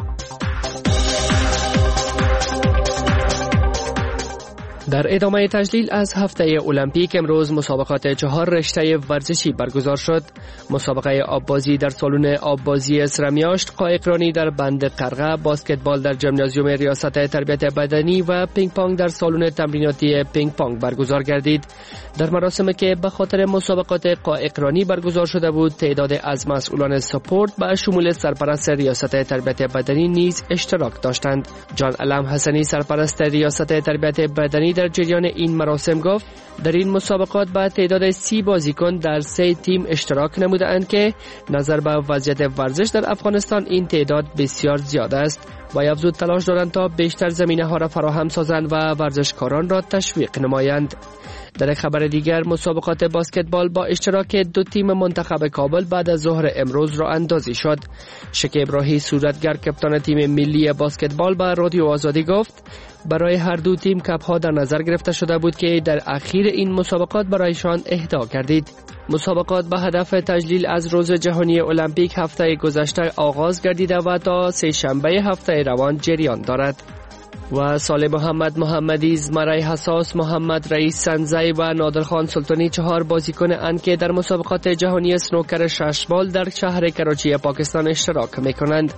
در ادامه تجلیل از هفته المپیک امروز مسابقات چهار رشته ورزشی برگزار شد. مسابقه آببازی در سالن آببازی اسرمیاشت، قایقرانی در بند قرغه، باسکتبال در ژیمنازیوم ریاست تربیت بدنی و پینگ پونگ در سالن تمریناتی پینگ پونگ برگزار گردید. در مراسمی که به خاطر مسابقات قایقرانی برگزار شده بود، تعداد از مسئولان سپورت به شمول سرپرست ریاست تربیت بدنی نیز اشتراک داشتند. جان علم حسنی سرپرست ریاست تربیت بدنی در جریان این مراسم گفت در این مسابقات با تعداد سی بازیکن در سه تیم اشتراک نمودند که نظر به وضعیت ورزش در افغانستان این تعداد بسیار زیاد است و افزود تلاش دارند تا بیشتر زمینه ها را فراهم سازند و ورزشکاران را تشویق نمایند. در خبر دیگر مسابقات باسکتبال با اشتراک دو تیم منتخب کابل بعد از ظهر امروز را اندازی شد. شکیب راهی صورتگر کپتان تیم ملی باسکتبال با رادیو آزادی گفت برای هر دو تیم کپ ها در نظر گرفته شده بود که در اخیر این مسابقات برایشان اهدا کردید. مسابقات به هدف تجلیل از روز جهانی المپیک هفته گذشته آغاز گردیده و تا سه شنبه هفته روان جریان دارد. و سال محمد محمدی، زمره حساس، محمد رئیس سنزی و نادرخان سلطانی چهار بازیکن اند که در مسابقات جهانی اسنوکر شش بال در شهر کراچی پاکستان اشتراک می‌کنند.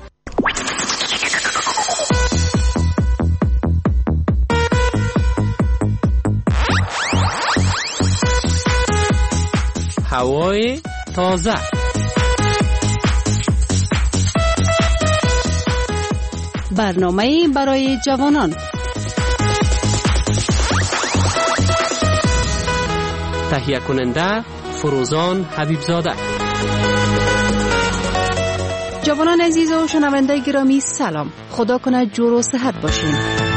هوای تازه. برنامه برای جوانان. تهیه کننده فروزان حبیبزاده. جوانان عزیز و شنونده گرامی سلام. خدا کنه جور و صحت باشین.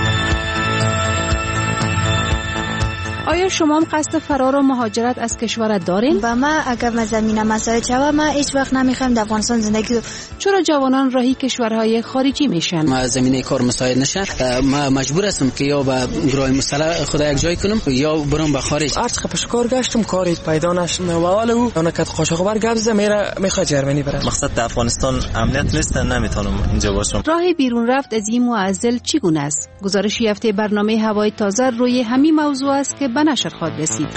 آیا شما هم قصد فرار و مهاجرت از کشور دارین؟ و ما اگر ما زمینه مساعد شوه ما هیچ وقت نمیخوایم در افغانستان زندگی کنیم. چرا جوانان راهی کشورهای خارجی میشن؟ ما زمینه کار مساعد نشه، ما مجبور هستم که یا به گروه مسلح خدا یک جای کنم یا برم به خارج. هر چقدر پشکار گشتم کاری پیدا نشد و حال او اونکت قاشق بر گبز میره میخواد جرمنی بره. مقصد در افغانستان امنیت نیست، نمیتونم اینجا باشم. راه بیرون رفت از این معضل چگونه است؟ گزارشی هفته برنامه هوای تازه روی همین موضوع است که به نشر خواهد رسید.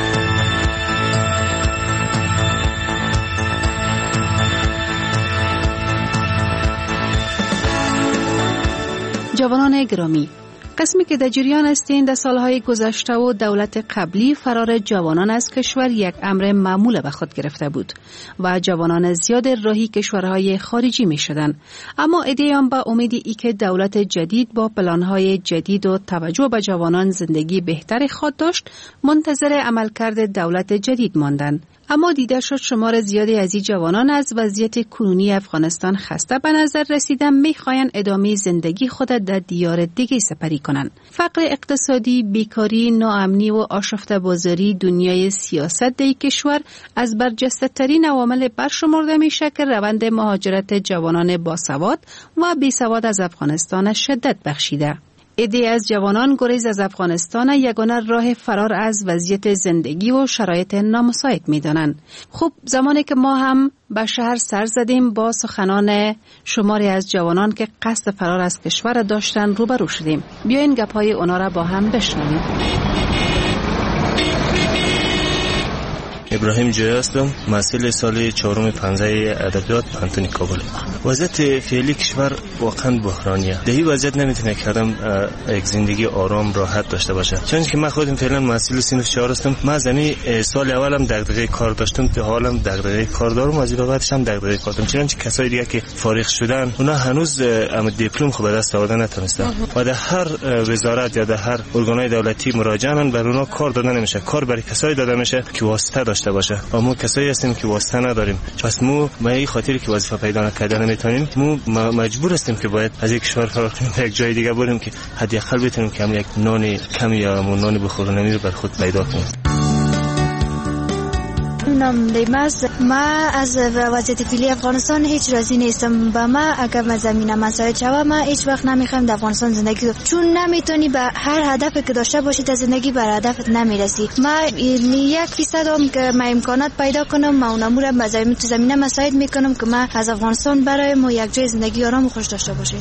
جوانان گرامی، قسمی که در جریان هستین در سالهای گذشته و دولت قبلی فرار جوانان از کشور یک امر معمول به خود گرفته بود و جوانان زیاد راهی کشورهای خارجی می شدن. اما ادعیان با امید ای که دولت جدید با پلانهای جدید و توجه به جوانان زندگی بهتری خواهد داشت منتظر عملکرد دولت جدید ماندند. اما دیده شد شمار زیادی از این جوانان از وضعیت کنونی افغانستان خسته به نظر رسیدن میخواین ادامه زندگی خود در دیار دیگه سپری کنند. فقر اقتصادی، بیکاری، ناامنی و آشفته بازاری دنیای سیاست در کشور از برجسته ترین عوامل برشمرده میشه که روند مهاجرت جوانان باسواد و بیسواد از افغانستان شدت بخشیده. عده‌ای از جوانان گریز از افغانستان یگانه راه فرار از وضعیت زندگی و شرایط نامساعد می‌دانند. خوب زمانی که ما هم به شهر سر زدیم با سخنان شماری از جوانان که قصد فرار از کشور داشتن روبرو شدیم. بیاین گپ‌های اونا را با هم بشنویم. ابراهیم جوی هستم، محصل سال چهارم پانزده ادبیات پانتون کابل. وضعیت فعلی کشور واقعا بحرانیه. در این وضعیت نمیتونه که آدم یک زندگی آرام راحت داشته باشه. چون که من خودم فعلا محصل صنف چهار هستم. من زمین سال اولم دغدغه کار داشتم، تا حالم دغدغه کار دارم، از این بعدش هم دغدغه کار دارم. چون که کسای دیگه که فارغ شدن اونا هنوز ام دیپلم خود به دست آوردن نتونستن و در هر وزارت یا در هر ارگانهای دولتی مراجعه بر اونا کار داده نمیشه. کار برای کسایی داده میشه که واسطه داشته باشه. اما کسایی هستیم که واسطه نداریم. پس مو ما این خاطری که وظیفه پیدا نکردن نمیتونیم، مو مجبور هستیم که باید از یک کشور فرار کنیم به یک جای دیگه بریم که حداقل بتونیم که هم یک نان کمی یا نان بخورنمی رو بر خود پیدا کنیم. نام دیماز، ما از وضعیت فعلی افغانستان هیچ راضی نیستم. با ما اگر ما زمینه مساعد شوه ما هیچ وقت نمیخوایم در افغانستان زندگی کنیم، چون نمیتونی به هر هدفی که داشته باشی در زندگی بر هدفت نمیرسی. ما یک فیصد هم که ما امکانات پیدا کنم ما اونمو را به زمینه مساعد میکنم که ما از افغانستان برای ما یک جای زندگی آرام و خوش داشته باشیم.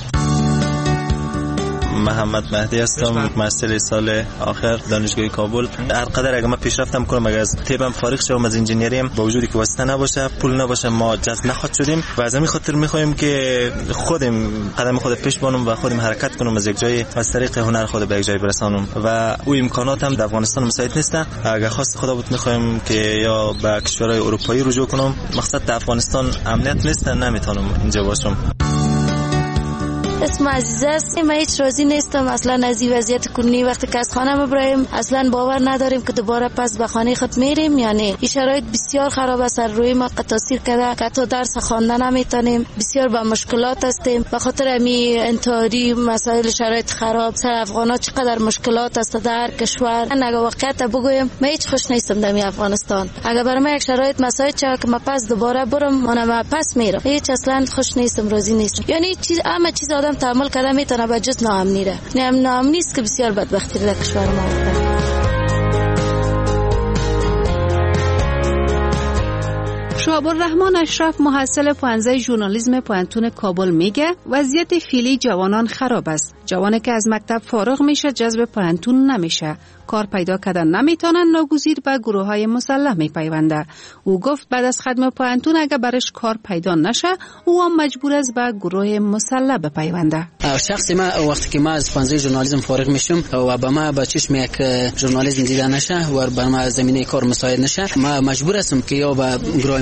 محمد مهدی هستم، محصل سال آخر دانشگاه کابل. هر قدر اگه من پیشرفتم کنم، اگه از تیبم فارغ شوم از انجینیریم، با وجودی که واسطه نباشه، پول نباشه، ما جذب نخواد شدیم و از همین خاطر میخوایم که خودم قدم خود پیش بانم و خودم حرکت کنم از یک جای از طریق هنر خود به یک جای برسانم و او امکانات هم در افغانستان مساعد نیست. اگه خواست خدا بود میخوایم که یا به کشورهای اروپایی رجوع کنم. مقصد در افغانستان امنیت نیست، نمیتونم اینجا باشم. اسم عزیزه است. من هیچ راضی نیستم اصلا از این وضعیت کنونی. وقتی که از خانه میبریم اصلا باور نداریم که دوباره پس به خانه خود میریم. یعنی این شرایط بسیار خراب است، روی ما تاثیر کرده که حتی درس خواندن نمیتونیم، بسیار با مشکلات هستیم به خاطر همین انتحاری، مسائل شرایط خراب. سر افغانا چقدر مشکلات است در کشور. من اگه واقعیت بگویم من هیچ خوش نیستم در افغانستان. اگه برای من یک شرایط مساعد شه که من پس دوباره برم، من پس میرم. هیچ اصلا خوش نیستم، راضی نیستم. یعنی چیز همه چیز آدم تحمل کرده میتونه به جز ناامنی ره. نه ناامنی است که بسیار بدبختی در کشور ما افتاد. شهاب الرحمن اشرف، محصل پانزده ژورنالیسم پانتون کابل میگه وضعیت فعلی جوانان خراب است. جوانی که از مکتب فارغ میشه جذب پانتون نمیشه، کار پیدا کردن نمیتونن، ناگزیر به گروه های مسلح میپیونده. او گفت بعد از ختم پانتون اگه برش کار پیدا نشه او هم مجبور است به گروه مسلح بپیونده. شخصی ما وقتی که ما از پانزده ژورنالیسم فارغ میشم و با ما به چشم یک ژورنالیسم دیده نشه و بر ما زمینه کار مساعد نشه، ما مجبور هستم که یا به گروه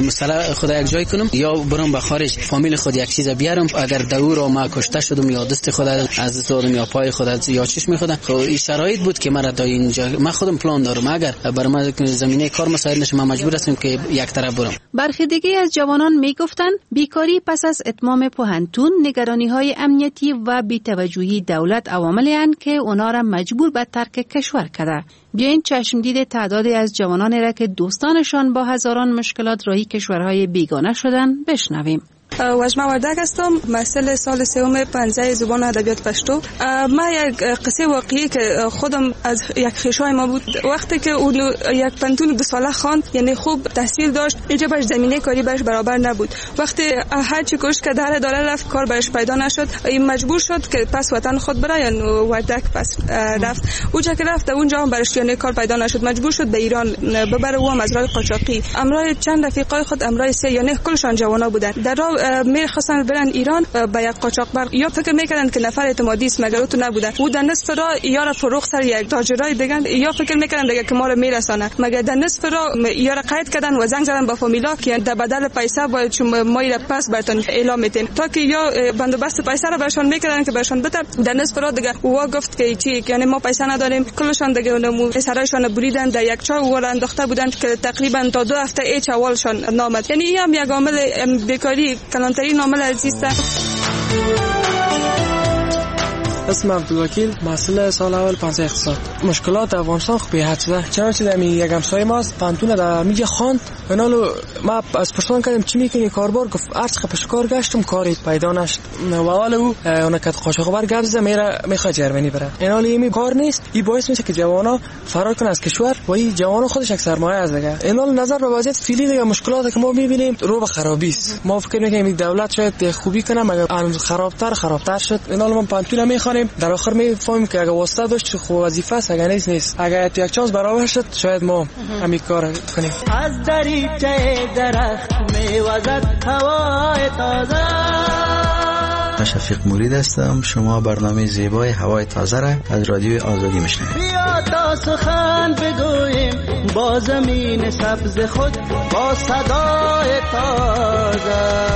مسئله خود یک جای کنم یا برام به خارج فامیل خود یک چیز بیارم. اگر دور ما کشته شدم یا دست خود از دست دادم یا پای خود یا چشم خود، خب این شرایط بود که مرا تا اینجا من خودم پلان دارم. اگر برام زمینه کار مساعد نشه من مجبور هستم که یک طرف برم. برخی دیگه از جوانان میگفتند بیکاری پس از اتمام پوهنتون نگرانی‌های امنیتی و بی‌توجهی دولت عواملی اند که اونا را مجبور به ترک کشور کرده. بیاین چشمدید تعدادی از جوانانی را که دوستانشان با هزاران مشکلات راهی کشورهای بیگانه شدن بشنویم. وجمه وردک هستم، محصل سال سوم پنجه زبان ادبیات پشتو. ما یک قصه واقعی که خودم از یک خویشای ما بود، وقتی که اون یک پنتون دو ساله خواند، یعنی خوب تحصیل داشت، اینجا باش زمینه کاری باش برابر نبود. وقتی هر چی کوشش کرد هر داره رفت کار برش پیدا نشد، این مجبور شد که پس وطن خود بره. یعنی وردک پس رفت اونجا که رفت اونجا هم برش یعنی کار پیدا نشد، مجبور شد به ایران ببره و هم از راه قاچاقی. امرای چند رفیقای خود امرای سه یعنی کلشان جوانا بودن، در راه میخواستن برن ایران به یک قاچاقبر، یا فکر میکردن که نفر اعتمادی است مگر تو نبوده. او در نصف راه یارا فروخت سر یک تاجرای دیگه، یا فکر میکردن دیگه که ما رو میرسانه، مگر در نصف راه یارا قید کردن و زنگ زدن به فامیلا که در بدل پیسه باید چون ما را پس براتون اعلام میتین، تا که یا بندوبست پیسه رو برشان میکردن که برشان بده. در نصف راه دیگه او گفت که چی، یعنی ما پیسه نداریم. کلشان دیگه اونمو سرایشان بریدن، در یک چاه و انداخته بودن که تقریبا تا دو هفته هیچ اولشان نامد. یعنی این هم یک عامل بیکاری کلانتری نامل عزیزه. اسم عبدالوکیل، محصل سال اول پنجه اقتصاد. مشکلات افغانستان خب به حد شده، چنانچه در یک همسایه ماست پانتون در میگه خواند. اینالو ما از پرسان کردیم چی میکنی کاربار، گفت هر چقدر پیش کار گشتم کاری پیدا نشد. و اول او اون کت قاچاقبر گپ زد میره میخواد جرمنی بره. اینالو این کار نیست، این باعث میشه که جوانا فرار کنن از کشور و این جوانا خودش یک سرمایه از دیگه. اینالو نظر به وضعیت فعلی دیگه مشکلاتی که ما میبینیم رو به خرابی است. ما فکر میکنیم دولت شاید خوبی کنه مگر خرابتر خرابتر شد. اینالو ما پانتون میخوانیم، در آخر میفهمیم که اگه واسطه داشت خب وظیفه است، اگه نیست نیست. اگه یک چانس برابر شد شاید ما همین کار کنیم. از دریچه درخت میوزد هوای تازه. شفیق مرید هستم. شما برنامه زیبای هوای تازه را از رادیو آزادی میشنوید. بیا تا سخن بگوییم با زمین سبز خود، با صدای تازه.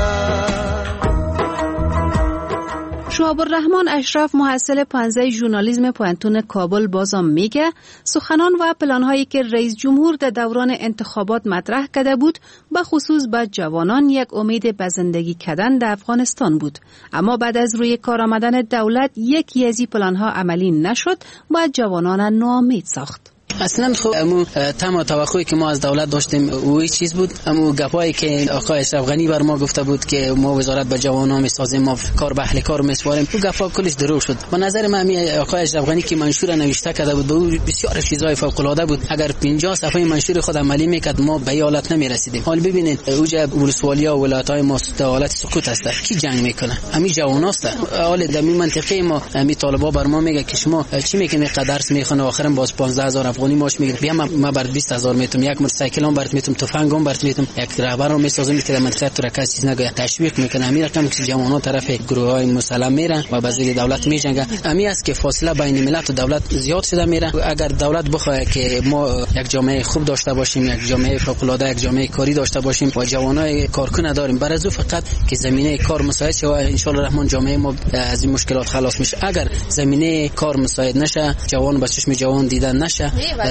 شهاب الرحمن اشرف، محصل پانزده ژورنالیسم پوهنتون کابل، بازم میگه سخنان و پلانهایی که رئیس جمهور در دوران انتخابات مطرح کرده بود به خصوص به جوانان یک امید به زندگی کردن در افغانستان بود، اما بعد از روی کار آمدن دولت یکی از این پلانها عملی نشد و جوانان ناامید ساخت. اصلا خب امو تمام توقعی که ما از دولت داشتیم اوی چیز بود. امو گپایی که آقای اشرف غنی بر ما گفته بود که ما وزارت به جوانان میسازیم، ما کار به اهل کار میسپاریم، او گپا کلش دروغ شد. به نظر من آقای اشرف غنی که منشور نوشته کرده بود به او بسیار چیزای فوق العاده بود. اگر پنجاه صفحه منشور خود عملی میکرد ما به حالت نمیرسیدیم. حال ببینید اوجا ولسوالیا و ولایت‌های ما حالت سقوط است. کی جنگ میکنه؟ همین جواناست. حال در این منطقه ما همین طالبا بر ما میگه که شما چی میکنید؟ درس میخونه آخرا باز پانزده هزار افغانی ماش میگیره. بیا ما بر بیست هزار میتم، یک موتورسایکل هم برات میتم، تفنگم برات میتم، یک رهبر رو میسازم که منطقه تو رکاز چیز نگه تشویق میکنه. همین رقم که جوانان طرف گروه‌های مسلح میرن و بازی دولت میجنگه. همین است که فاصله بین ملت و دولت زیاد شده میره. اگر دولت بخواد که ما یک جامعه خوب داشته باشیم، یک جامعه فوق العاده، یک جامعه کاری داشته باشیم و جوانای کارکن داریم، برای فقط که زمینه کار مساعد شه و ان شاء الله رحمان جامعه ما از این مشکلات خلاص میشه. اگر زمینه کار مساعد نشه، جوان به چشم جوان دیدن نشه،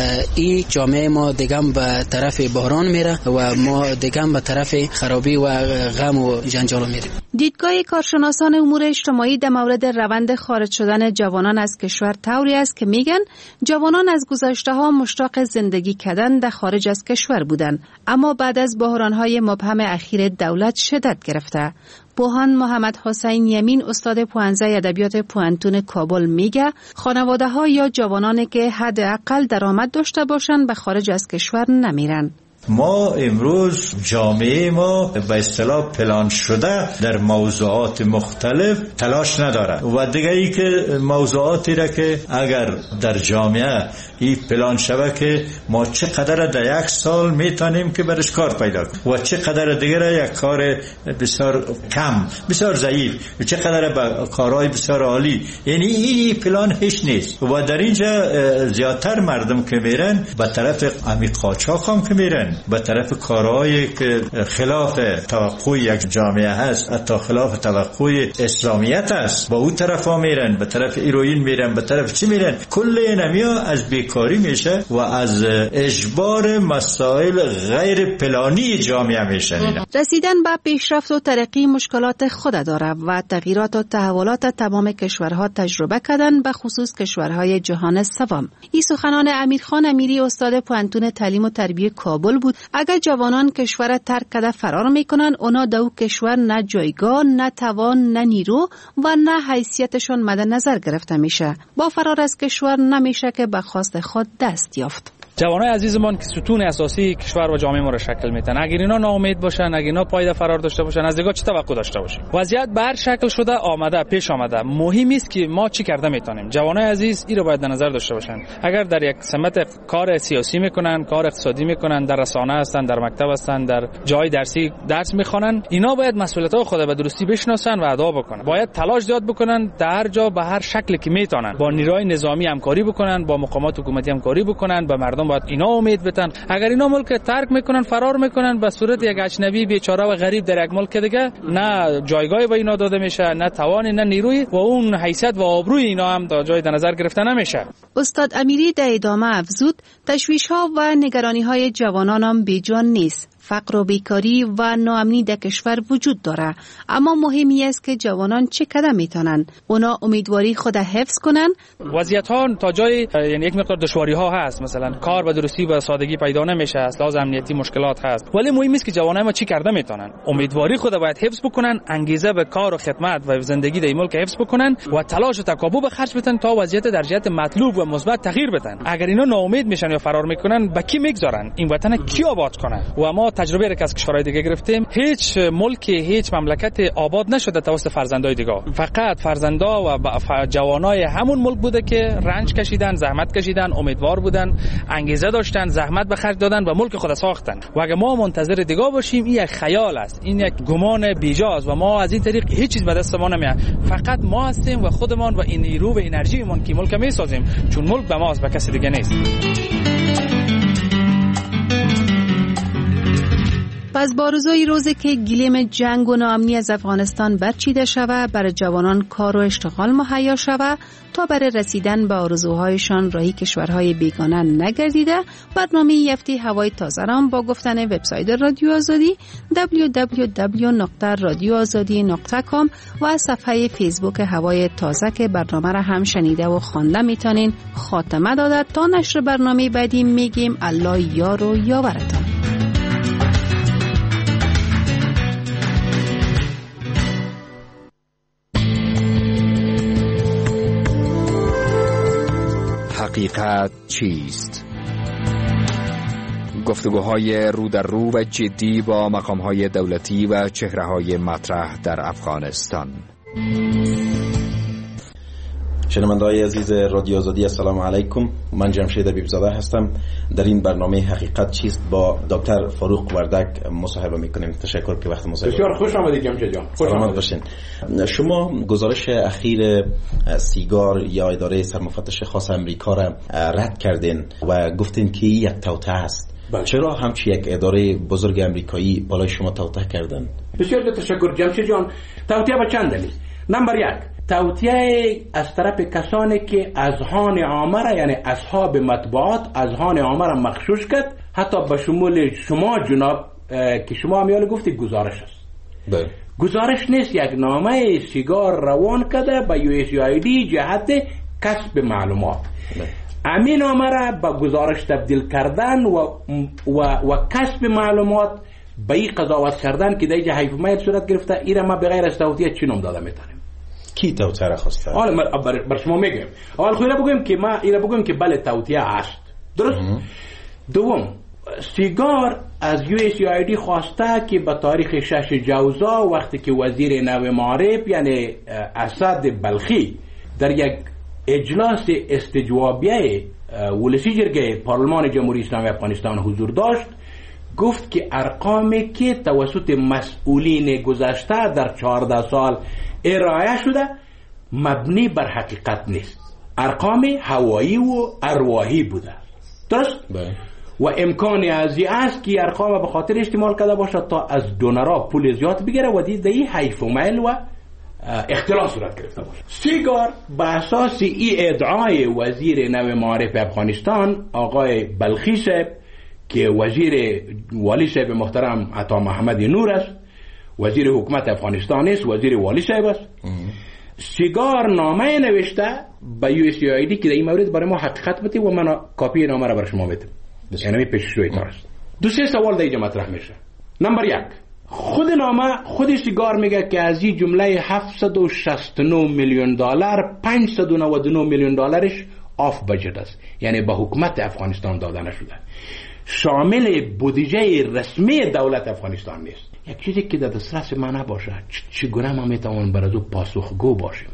این جامعه ما دیگه به طرف بحران میره و ما دیگه به طرف خرابی و غم و جنجال میره. دیدگاه کارشناسان امور اجتماعی در مورد روند خارج شدن جوانان از کشور طوری است که میگن جوانان از گذشته ها مشتاق زندگی کردن در خارج از کشور بودند، اما بعد از بحران های مبهم اخیر دولت شدت گرفته. بوهان محمد حسین یمین، استاد پوهنځی ادبیات پوهنتون کابل، میگه خانواده ها یا جوانانی که حداقل درآمد داشته باشند به خارج از کشور نمیرن. ما امروز جامعه ما به اصطلاح پلان شده در موضوعات مختلف تلاش نداره و دیگه ای که موضوعاتی را که اگر در جامعه این پلان شده که ما چقدر در یک سال میتونیم که برش کار پیدا کنیم و چقدر دیگه یک کار بسیار کم، بسیار ضعیف، چقدر با کارهای بسیار عالی، یعنی این پلان هیچ نیست و در اینجا زیادتر مردم که میرن به طرف امی قاچاق هم که میرن به طرف کارهایی که خلاف توقع یک جامعه هست، حتی خلاف توقع اسلامیت است، با اون طرف ها میرن، به طرف ایروئین میرن، به طرف چی میرن. کل اینمیا از بیکاری میشه و از اجبار مسائل غیر پلانی جامعه میشه. رسیدن به پیشرفت و ترقی مشکلات خود داره و تغییرات و تحولات تمام کشورها تجربه کردن، به خصوص کشورهای جهان سوم. این سخنان امیرخان امیری استاد پوهنتون تعلیم و تربیت کابل بود. اگر جوانان کشور ترک کرده فرار میکنن، اونا در کشور نه جایگاه، نه توان، نه نیرو و نه حیثیتشون مد نظر گرفته میشه. با فرار از کشور نمیشه که به خواست خود دست یافت. جوانای عزیزمان که ستون اساسی کشور و جامعه ما را شکل میدن، اگر اینا ناامید باشن، اگر اینا پایده فرار داشته باشن، از دیگه چه توقع داشته باشیم؟ وضعیت به هر شکل شده آمده، پیش آمده. مهم است که ما چی کرده میتونیم. جوانای عزیز این رو باید در نظر داشته باشن. اگر در یک سمت کار سیاسی میکنن، کار اقتصادی میکنن، در رسانه هستن، در مکتب هستن، در جای درسی درس میخوانن، اینا باید مسئولیت‌های خود به درستی بشناسن و ادا بکنن. باید تلاش زیاد بکنن، در هر جا به هر شکلی که میتونن با نیروهای نظامی همکاری بکنن، با مقامات حکومتی همکاری بکنن. به مردم باید اینا امید بدن. اگر اینا ملک ترک میکنن، فرار میکنن، به صورت یک اجنبی بیچاره و غریب در یک ملک دیگه، نه جایگاهی به اینا داده میشه، نه توانی، نه نیروی و اون حیثیت و آبروی اینا هم در جای در نظر گرفته نمیشه. استاد امیری در ادامه افزود تشویش ها و نگرانی های جوانان هم بیجان نیست. فقر و بیکاری و ناامنی در کشور وجود داره، اما مهمی است که جوانان چه قدم میتونن. اونا امیدواری خود حفظ کنن. وضعیت ها تا جای یعنی یک مقدار دشواری ها هست، مثلا کار به درستی و سادگی پیدا نمیشه، از لحاظ امنیتی مشکلات هست، ولی مهم است که جوانای ما چی کرده میتونن. امیدواری خود باید حفظ بکنن، انگیزه به کار و خدمت و زندگی در ملک حفظ بکنن و تلاش و تکاپو به خرج بدن تا وضعیت در جهت مطلوب و مثبت تغییر بدن. اگر اینا ناامید میشن یا فرار میکنن، به کی میگذارن؟ این وطن کی آباد کنه؟ و ما تجربه را که از کشورهای دیگه گرفتیم، هیچ ملک، هیچ مملکت آباد نشده توسط فرزندای دیگه. فقط فرزندا و جوانای همون ملک بوده که رنج کشیدن، زحمت کشیدن، امیدوار بودن، انگیزه داشتن، زحمت به خرج دادن و ملک خود ساختن. و اگه ما منتظر دیگه باشیم، این یک خیال است، این یک گمان بیجاست و ما از این طریق هیچ چیز به دست ما نمیاد. فقط ما هستیم و خودمان و این نیرو و انرژیمون که ملک میسازیم، چون ملک به ماست، به کسی دیگه نیست. پس با روزای روزی که گلیم جنگ و ناامنی از افغانستان برچیده شود، برای جوانان کار و اشتغال مهیا شود تا برای رسیدن به آرزوهایشان راهی کشورهای بیگانه نگردیده، برنامه یفتی هوای تازه را با گفتن وبسایت رادیو آزادی دبلیو دبلیو دبلیو دات رادیو آزادی دات کام و صفحه فیسبوک هوای تازه که برنامه را هم شنیده و خوانده میتونین خاتمه داده. تا نشر برنامه بعدی میگیم الله یار و یاورتان. حقیقت چیست؟ گفتگوهای رو در رو و جدی با مقامهای دولتی و چهره‌های مطرح در افغانستان. شنونده‌های عزیز رادیو آزادی، السلام علیکم. من جمشید حبیبزاده هستم. در این برنامه حقیقت چیست با دکتر فاروق وردک مصاحبه میکنیم. تشکر که وقت مصاحبه. بسیار خوش آمدید جمشید جان. خوش آمد باشین. شما گزارش اخیر سیگار یا اداره سرمفتش خاص امریکا را رد کردین و گفتین که یک توطئه است. بله. چرا همچی یک اداره بزرگ امریکایی بالای شما توطئه کردن؟ بسیار تشکر جمشید جان. توطئه به چند دلیل. نمبر یک، توطئه از طرف کسانی که اذهان عامه را، یعنی اصحاب مطبوعات، اذهان عامه را مغشوش کرد، حتی به شمول شما جناب که شما همیال گفتید گزارش است. بله. گزارش نیست، یک نامه سیگار روان کرده به یو اس آی دی جهت کسب معلومات. بله. امین نامه را به گزارش تبدیل کردن و و و کسب معلومات به این قضاوت کردن که دیگه حیف میل صورت گرفته. این را ما به غیر از توطئه چی نام داده میتونیم؟ کی توطئه را خواسته؟ حالا بر, بر شما میگم. اول خیلی بگم که ما اینا بگم که بله توطئه است. درست؟ دوم، سیگار از یو اس آی دی خواسته که به تاریخ شش جوزا وقتی که وزیر نو معارف یعنی اسد بلخی در یک اجلاس استجوابیه ولسی جرگه پارلمان جمهوری اسلامی افغانستان حضور داشت، گفت که ارقامی که توسط مسئولین گذشته در چهارده سال ارائه شده مبنی بر حقیقت نیست، ارقام هوایی و ارواحی بوده. درست؟ بله. و امکانی ازی است که ارقام به خاطر استعمال کرده باشد تا از دونرها پول زیاد بگیره و دیده ای حیف و میل و اختلاف صورت گرفته باشه. سیگار به اساس ای ادعای وزیر نو معارف افغانستان آقای بلخی صاحب که وزیر والی صاحب محترم عطا محمد نور است، وزیر حکومت افغانستان است، وزیر والی صاحب است. سیگار نامه نوشته به یو اس ای آی دی که در این مورد برای ما حقیقت بده و من کاپی نامه را برای شما میدم. یعنی پیشروی تر است. دو سه سوال در اینجا مطرح میشه. نمبر یک، خود نامه خود سیگار میگه که از این جمله هفتصد و شصت و نه میلیون دلار پانصد و نود و نه میلیون دلارش آف بجت است، یعنی به حکومت افغانستان داده نشده، شامل بودجه رسمی دولت افغانستان نیست. یک چیزی که در دسترس ما نباشه چگونه ما میتوان بر از او پاسخگو باشیم؟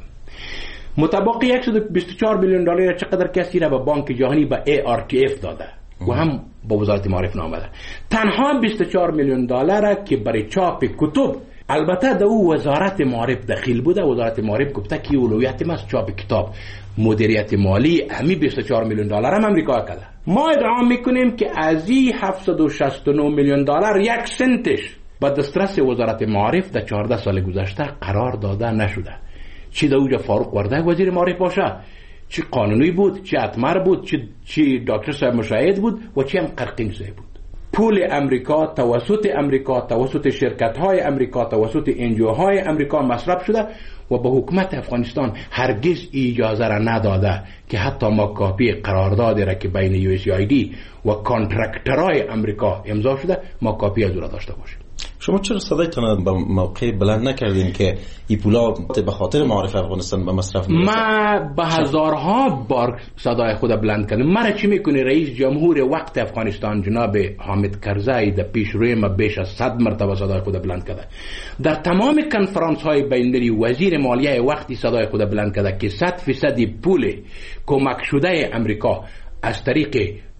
مطابق صد و بیست و چهار میلیون دلار چقدر کسی را به بانک جهانی به ای آر تی اف داده و هم با وزارت معارف نامده. تنها بیست و چهار میلیون دلار که برای چاپ کتب، البته در او وزارت معارف دخیل بوده، وزارت معارف گفته که اولویت ما است چاپ کتاب، مدیریت مالی همی بیست و چهار میلیون دلار هم امریکا کرده. ما ادعا میکنیم که از این هفتصد و شصت و نه میلیون دلار یک سنتش با دسترس وزارت معارف در چهارده سال گذشته قرار داده نشده. چی در اوجا فاروق وردک وزیر معارف باشه، چی قانونی بود، چی اتمر بود، چی, چی دکتر صاحب مشاهد بود و چی هم قرقینگ صاحب بود. پول امریکا توسط امریکا، توسط شرکت های امریکا، توسط انجیو های امریکا مصرف شده و به حکومت افغانستان هرگز اجازه را نداده که حتی ما کاپی قراردادی را که بین یو اس ای آی دی و کانترکترهای امریکا امضا شده ما کاپی از او را داشته باشیم. شما چرا صدایتان به موقع بلند نکردین که این پولا به خاطر معارف افغانستان به مصرف میرسه؟ ما به هزارها بار صدای خود بلند کردم. مرا چی میکنه رئیس جمهور وقت افغانستان جناب حامد کرزی در پیش روی ما بیش از صد مرتبه صدای خود بلند کرده. در تمام کنفرانس های بین‌المللی وزیر مالیه وقتی صدای خود بلند کرده که صد فیصد پول کمک شده امریکا از طریق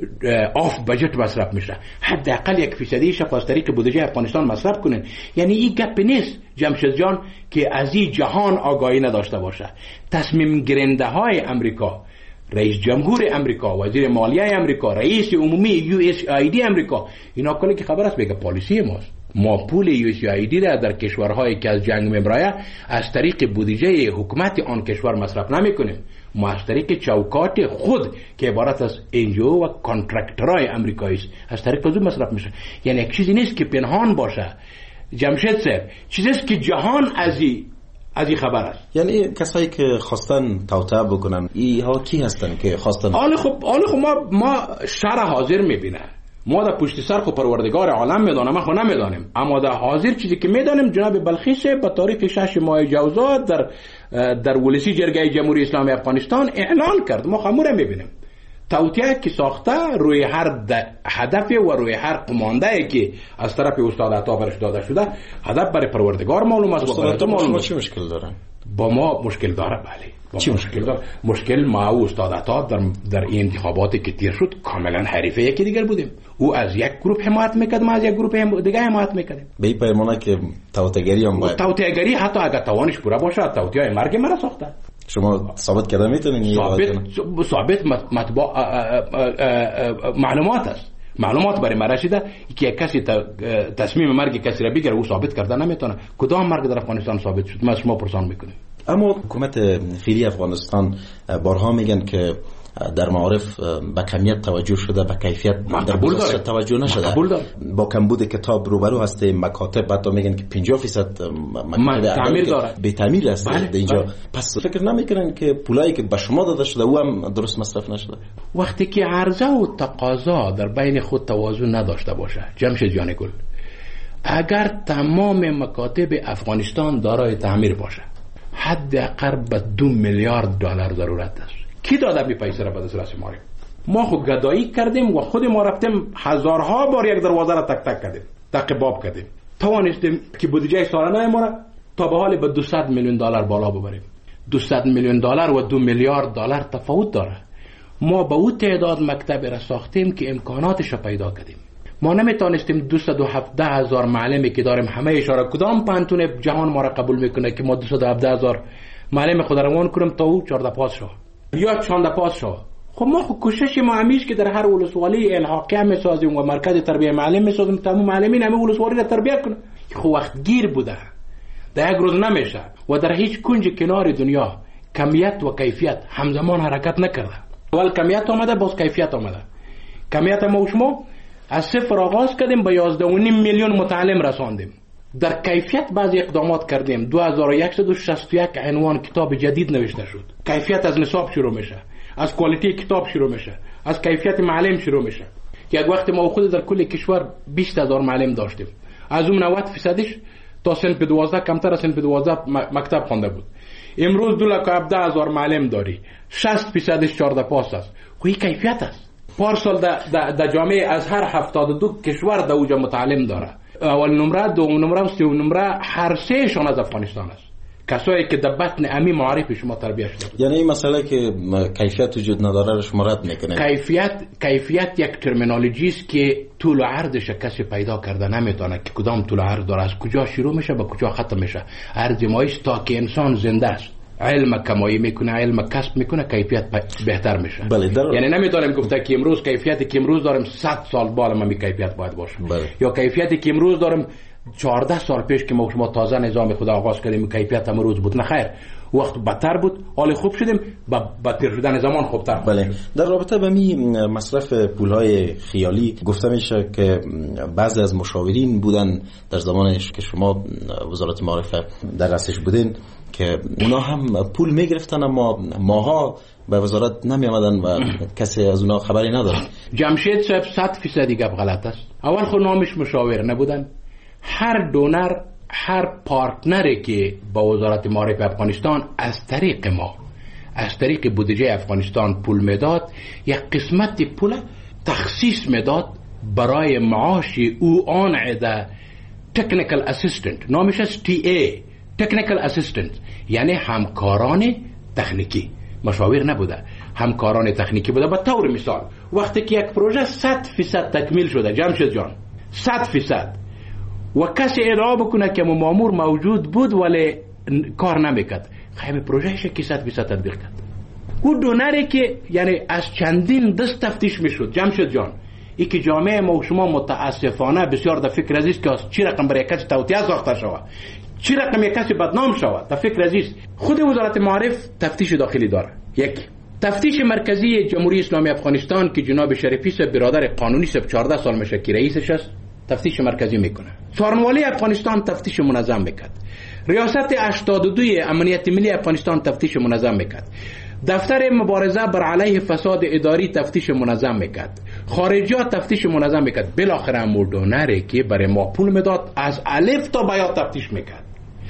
آف بجت مصرف میشه، حداقل یک فیصدیش از طریق بودجه افغانستان مصرف کنن. یعنی این گپ نیست جمشید جان که از این جهان آگاهی نداشته باشه. تصمیم گیرنده های امریکا، رئیس جمهور امریکا، وزیر مالیه امریکا، رئیس عمومی یو اس آی دی امریکا، اینا کلی که خبر است بگه پالیسی ماست. ما پول یو اس آی دی را در کشورهایی که از جنگ میبرایه از طریق بودجه حکومت آن کشور مصرف نمیکنیم، ما از طریق چوکات خود که عبارت از انجیو و کانترکترهای امریکایی است از طریق از مصرف میشه. یعنی یک چیزی نیست که پنهان باشه جمشید صاحب، چیزی است که جهان ازی ازی خبر است. یعنی کسایی که خواستن توطئه بکنن اینها کی هستن که خواستن؟ آله خب آله خب ما ما شر حاضر میبینه، ما در پشت سر خو پروردگار عالم میدانم، ما خو نمیدانیم، اما در حاضر چیزی که میدانیم جناب بلخی صاحب به تاریخ شش ماه جوزا در در ولسی جرگه جمهوری اسلامی افغانستان اعلان کرد. ما خمور میبینیم توطئه که ساخته روی هر هدف و روی هر قمانده که از طرف استاد عطا برش داده شده، هدف برای پروردگار معلوم است و برای تو معلوم است. چه مشکل داره؟ با ما مشکل داره. بله چی مشکل داره؟ مشکل ما و استاد عطا در در این انتخاباتی که تیر شد کاملا حریف یکی دیگر بودیم. او از یک گروه حمایت میکرد، ما از یک گروه دیگه حمایت میکردیم. به این پیمانه که توطئه‌گری هم باید توطئه‌گری حتی اگر توانش پورا باشه توطئه مرگ مرا ساخته. شما ثابت کردن میتونین؟ ثابت ثابت مطبوع معلومات است، معلومات برای من رسیده که کسی تصمیم مرگ کسی را بگیره او ثابت کرده نمیتونه. کدام مرگ در افغانستان ثابت شد؟ ما شما پرسان میکنیم. اما حکومت فعلی افغانستان بارها میگن که در معارف به کمیت توجه شده، به کیفیت در گذشته توجه نشده. با کمبود کتاب روبرو هستیم، مکاتب حتی میگن که پنجاه درصد مکاتب تعمیر داره، به تعمیر است بله، اینجا. بله. پس فکر نمیکنن که پولایی که به شما داده شده او هم درست مصرف نشده؟ وقتی که عرضه و تقاضا در بین خود توازن نداشته باشه جمشید جان گل، اگر تمام مکاتب افغانستان دارای تعمیر باشه حداقل به دو میلیارد دلار ضرورت است. کی داده می پیسه را به دسترس ما؟ ما خود گدایی کردیم و خود ما رفتیم هزارها بار یک دروازه را تک تک کردیم، تقباب کردیم، توانستیم که بودجه سالانه ما را تا به حال به دویست میلیون دلار بالا ببریم. دویست میلیون دلار و دو میلیارد دلار تفاوت داره. ما به اون تعداد مکتب را ساختیم که امکاناتش را پیدا کردیم. ما نمیتونستیم دویست و هفده هزار معلمی که داریم همه اشاره کدام پانتون جهان ما را قبول میکنه که ما دویست و هفده هزار معلم خود روان کنیم تا او چهارده پاس شو یا چهارده پاس شو. خب ما خب کوشش ما همیشه که در هر ولسوالی الحاقیه میسازیم و مرکز تربیه معلم میسازیم تا معلمین همه ولسوالی را تربیت کنه. خب وقت گیر بوده در یک روز نمیشه و در هیچ کنج کنار دنیا کمیت و کیفیت همزمان حرکت نکرده. اول کمیت آمده باز کیفیت آمده. کمیت ما و شما از صفر آغاز کردیم به یازده و نیم میلیون متعلم رساندیم. در کیفیت بعضی اقدامات کردیم. دو هزار و صد و شصت و یک عنوان کتاب جدید نوشته شد. کیفیت از نصاب شروع میشه، از کوالیتی کتاب شروع میشه، از کیفیت معلم شروع میشه. یک وقت ما خود در کل کشور بیست هزار معلم داشتیم. از اون نود فیصدش تا صنف دوازده کمتر از صنف دوازده مکتب خوانده بود. امروز دو لک و هفده هزار معلم داری، شصت فیصدش چهارده پاس است. خب این کیفیت است. پارسال در جامعه از هر هفتاد و دو کشور در اوج متعلم داره. اول نمره، دوم نمره و سوم نمره هر سه شان از افغانستان است. کسایی که در بطن امی معارف شما تربیت شده. یعنی این مسئله که کیفیت وجود نداره رو شما رد میکنه. کیفیت کیفیت یک ترمینولوژی است که طول و عرضش کسی پیدا کرده نمیتونه که کدام طول و عرض داره، از کجا شروع میشه به کجا ختم میشه. عرض ما است تا که انسان زنده است، علم کمایی میکنه، علم کسب میکنه، کیفیت بهتر میشه. بله در... یعنی نمیتونیم گفته که امروز کیفیتی که امروز داریم صد سال بعد ما می کیفیت باید باشه. بله. یا کیفیتی که امروز داریم چهارده سال پیش که ما شما تازه نظام خدا آغاز کردیم کیفیت امروز بود. نه خیر، وقت بدتر بود، حال خوب شدیم، با بدتر شدن زمان خوبتر. بله. در رابطه با می مصرف پولهای خیالی گفته میشه که بعضی از مشاورین بودن در زمانش که شما وزارت معارف در رأسش بودین که اونا هم پول میگرفتن اما ماها به وزارت نمی آمدن و کسی از اونا خبری نداره. جمشید صاحب صد فیصدی گپ غلط است. اول خود نامش مشاور نبودن. هر دونر، هر پارتنری که با وزارت معارف افغانستان از طریق ما، از طریق بودجه افغانستان پول میداد، یک قسمت پول تخصیص میداد برای معاش او آن عده تکنیکل اسیستنت، نامش است تی ای، تکنیکل اسیستنت، یعنی همکاران تکنیکی. مشاور نبوده، همکاران تکنیکی بوده. به طور مثال وقتی که یک پروژه صد فیصد تکمیل شده جمشید جان، صد فیصد، و کسی ادعا بکنه که مامور موجود بود ولی کار نمیکرد، خیلی پروژهش که صد فیصد تطبیق کرد. او دونری که یعنی از چندین دست تفتیش میشد جمشید جان، ای که جامعه ما و شما متاسفانه بسیار در فکر عزیز که چی رقم برای کسی توطئه ساخته شود، چی رقم یک کسی بدنام شود. در فکر عزیز خود وزارت معارف تفتیش داخلی داره. یک تفتیش مرکزی جمهوری اسلامی افغانستان که جناب شریفی صاحب برادر قانونی صاحب چهارده سال میشه که رئیسش است، تفتیش مرکزی میکنه. سارنوالی افغانستان تفتیش منظم میکرد. ریاست هشتاد و دو امنیت ملی افغانستان تفتیش منظم میکرد. دفتر مبارزه بر علیه فساد اداری تفتیش منظم میکرد. خارجیات تفتیش منظم میکرد. بالاخره مردونره که برای ما پول میداد از الف تا به یا تفتیش میکرد.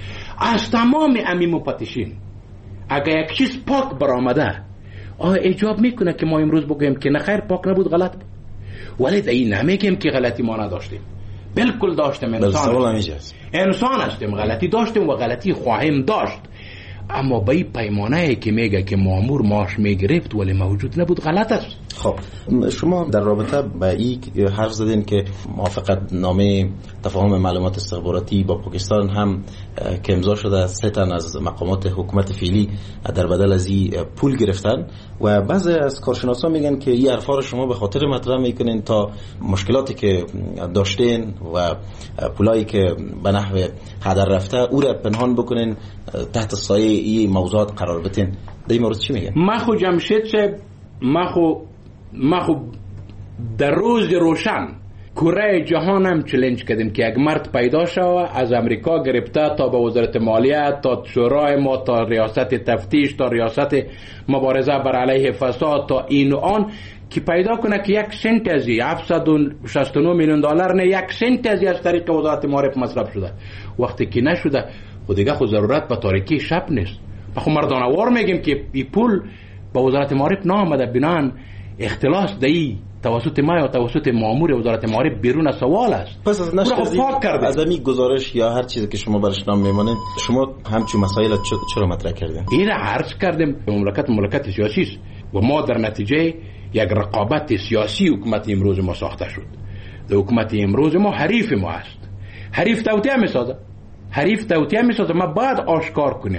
از تمام امی مفتشین اگر یک چیز پاک برآمده آه ایجاب میکنه که ما امروز بگیم که نه خیر پاک نبود غلط بود، ولی در این نمیگیم که غلطی ما نداشتیم. بالکل داشتیم. انسان انسان هستیم، غلطی داشتیم و غلطی خواهیم داشت. اما به این پیمانه که میگه که مامور ماش میگرفت ولی موجود نبود غلط است. خب شما در رابطه با این حرف زدین که موافقت نامه تفاهم معلومات استخباراتی با پاکستان هم که امضا شده، سه تن از مقامات حکومت فعلی در بدل از این پول گرفتن و بعضی از کارشناسان میگن که این حرفا رو شما به خاطر مطرح میکنین تا مشکلاتی که داشتین و پولایی که به نحو هدر رفته او را پنهان بکنین، تحت سایه این موضوعات قرار بدین. در این مورد چی میگن؟ ما خو جمشید صاحب، ما خو ما خو در روز روشن کره جهانم چلنج کردیم که یک مرد پیدا شود از امریکا گرفته تا به وزارت مالیه، تا شورای ما، تا ریاست تفتیش، تا ریاست مبارزه بر علیه فساد، تا این و آن، که پیدا کنه که یک سنت ازی هفتصد و شصت و نه میلیون دلار نه یک سنت ازی از طریق وزارت معارف مصرف شده. وقتی که نشده خود دیگه خود ضرورت به تاریکی شب نیست. خب مردانه وار میگیم که این پول با وزارت معارف نامده، بنان اختلاس دایی توسط ما یا توسط مامور وزارت معارف بیرون از سوال است. پس از نشر از امی گزارش یا هر چیزی که شما برش نام میمانید، شما همچون مسائل چرا مطرح کردین؟ این را عرض کردیم. مملکت مملکت سیاسی است و ما در نتیجه یک رقابت سیاسی حکومت امروز ما ساخته شد. در حکومت امروز ما حریف ما است. حریف توطئه میسازه. حریف توطئه میسازه. ما باید آشکار کنیم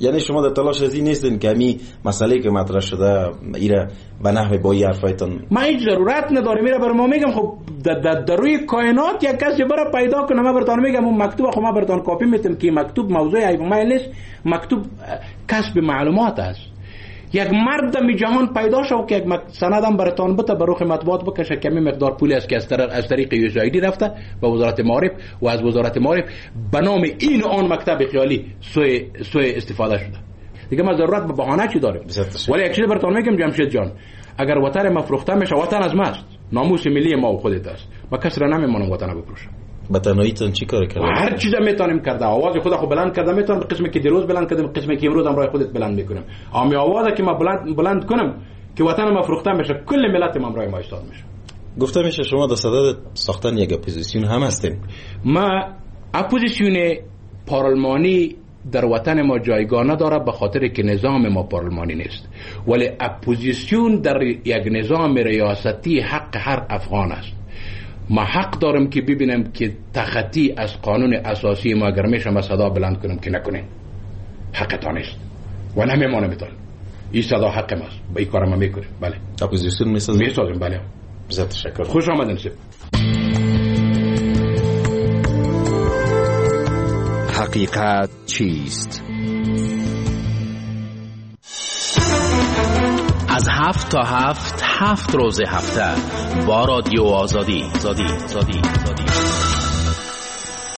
یعنی شما در تلاش از این نیستین که می مسئله که مطرح شده ایره به نحو با این حرفایتان؟ ما هیچ ضرورت نداریم. میره بر ما میگم خب در در روی کائنات یک کسی برای پیدا کنه، ما براتون میگم اون مکتوب خب ما براتون کپی میتم که مکتوب موضوع عیب ما نیست، مکتوب کسب معلومات است. یک مرد در جهان پیدا شد که یک سندم براتون بده بر روی مطبوعات بکشه کمی مقدار پولی است که از طریق از طریق یو اس ای دی رفته به وزارت معارف و از وزارت معارف به نام این آن مکتب خیالی سوء سوء استفاده شده. دیگه ما ضرورت به بهانه چی داریم؟ ولی یک چیز براتون میگم جمشید جان، اگر وطن ما فروخته میشه، وطن از ماست، ناموس ملی ما و خودت است. ما کس را نمیمونم وطن بفروشم. با تنهاییتون چی کار کردید؟ هر چیز میتونیم کرده. آواز خود خو بلند کردم میتونم، قسمی که دیروز بلند کردم، قسمی که امروز هم راه خودت بلند میکنم. اما آوازی که ما بلند بلند کنم که وطن ما فروخته میشه، کل ملت ما راه ما ایستاد میشه. گفته میشه شما در صدد ساختن یک اپوزیسیون هم هستین. ما اپوزیسیون پارلمانی در وطن ما جایگاه نداره به خاطر که نظام ما پارلمانی نیست، ولی اپوزیسیون در یک نظام ریاستی حق هر افغان است. ما حق دارم که ببینم که تخطی از قانون اساسی ما اگر میشه ما صدا بلند کنم که نکنین، حقتان است و نمیمانه میتون. این صدا حق ماست، با این کار ما میکنیم. بله اپوزیسیون میسازیم میسازیم. بله بسیار تشکر، خوش آمدین. سب حقیقت چیست؟ از هفت تا هفت هفت روز هفته با رادیو آزادی. زادی. زادی.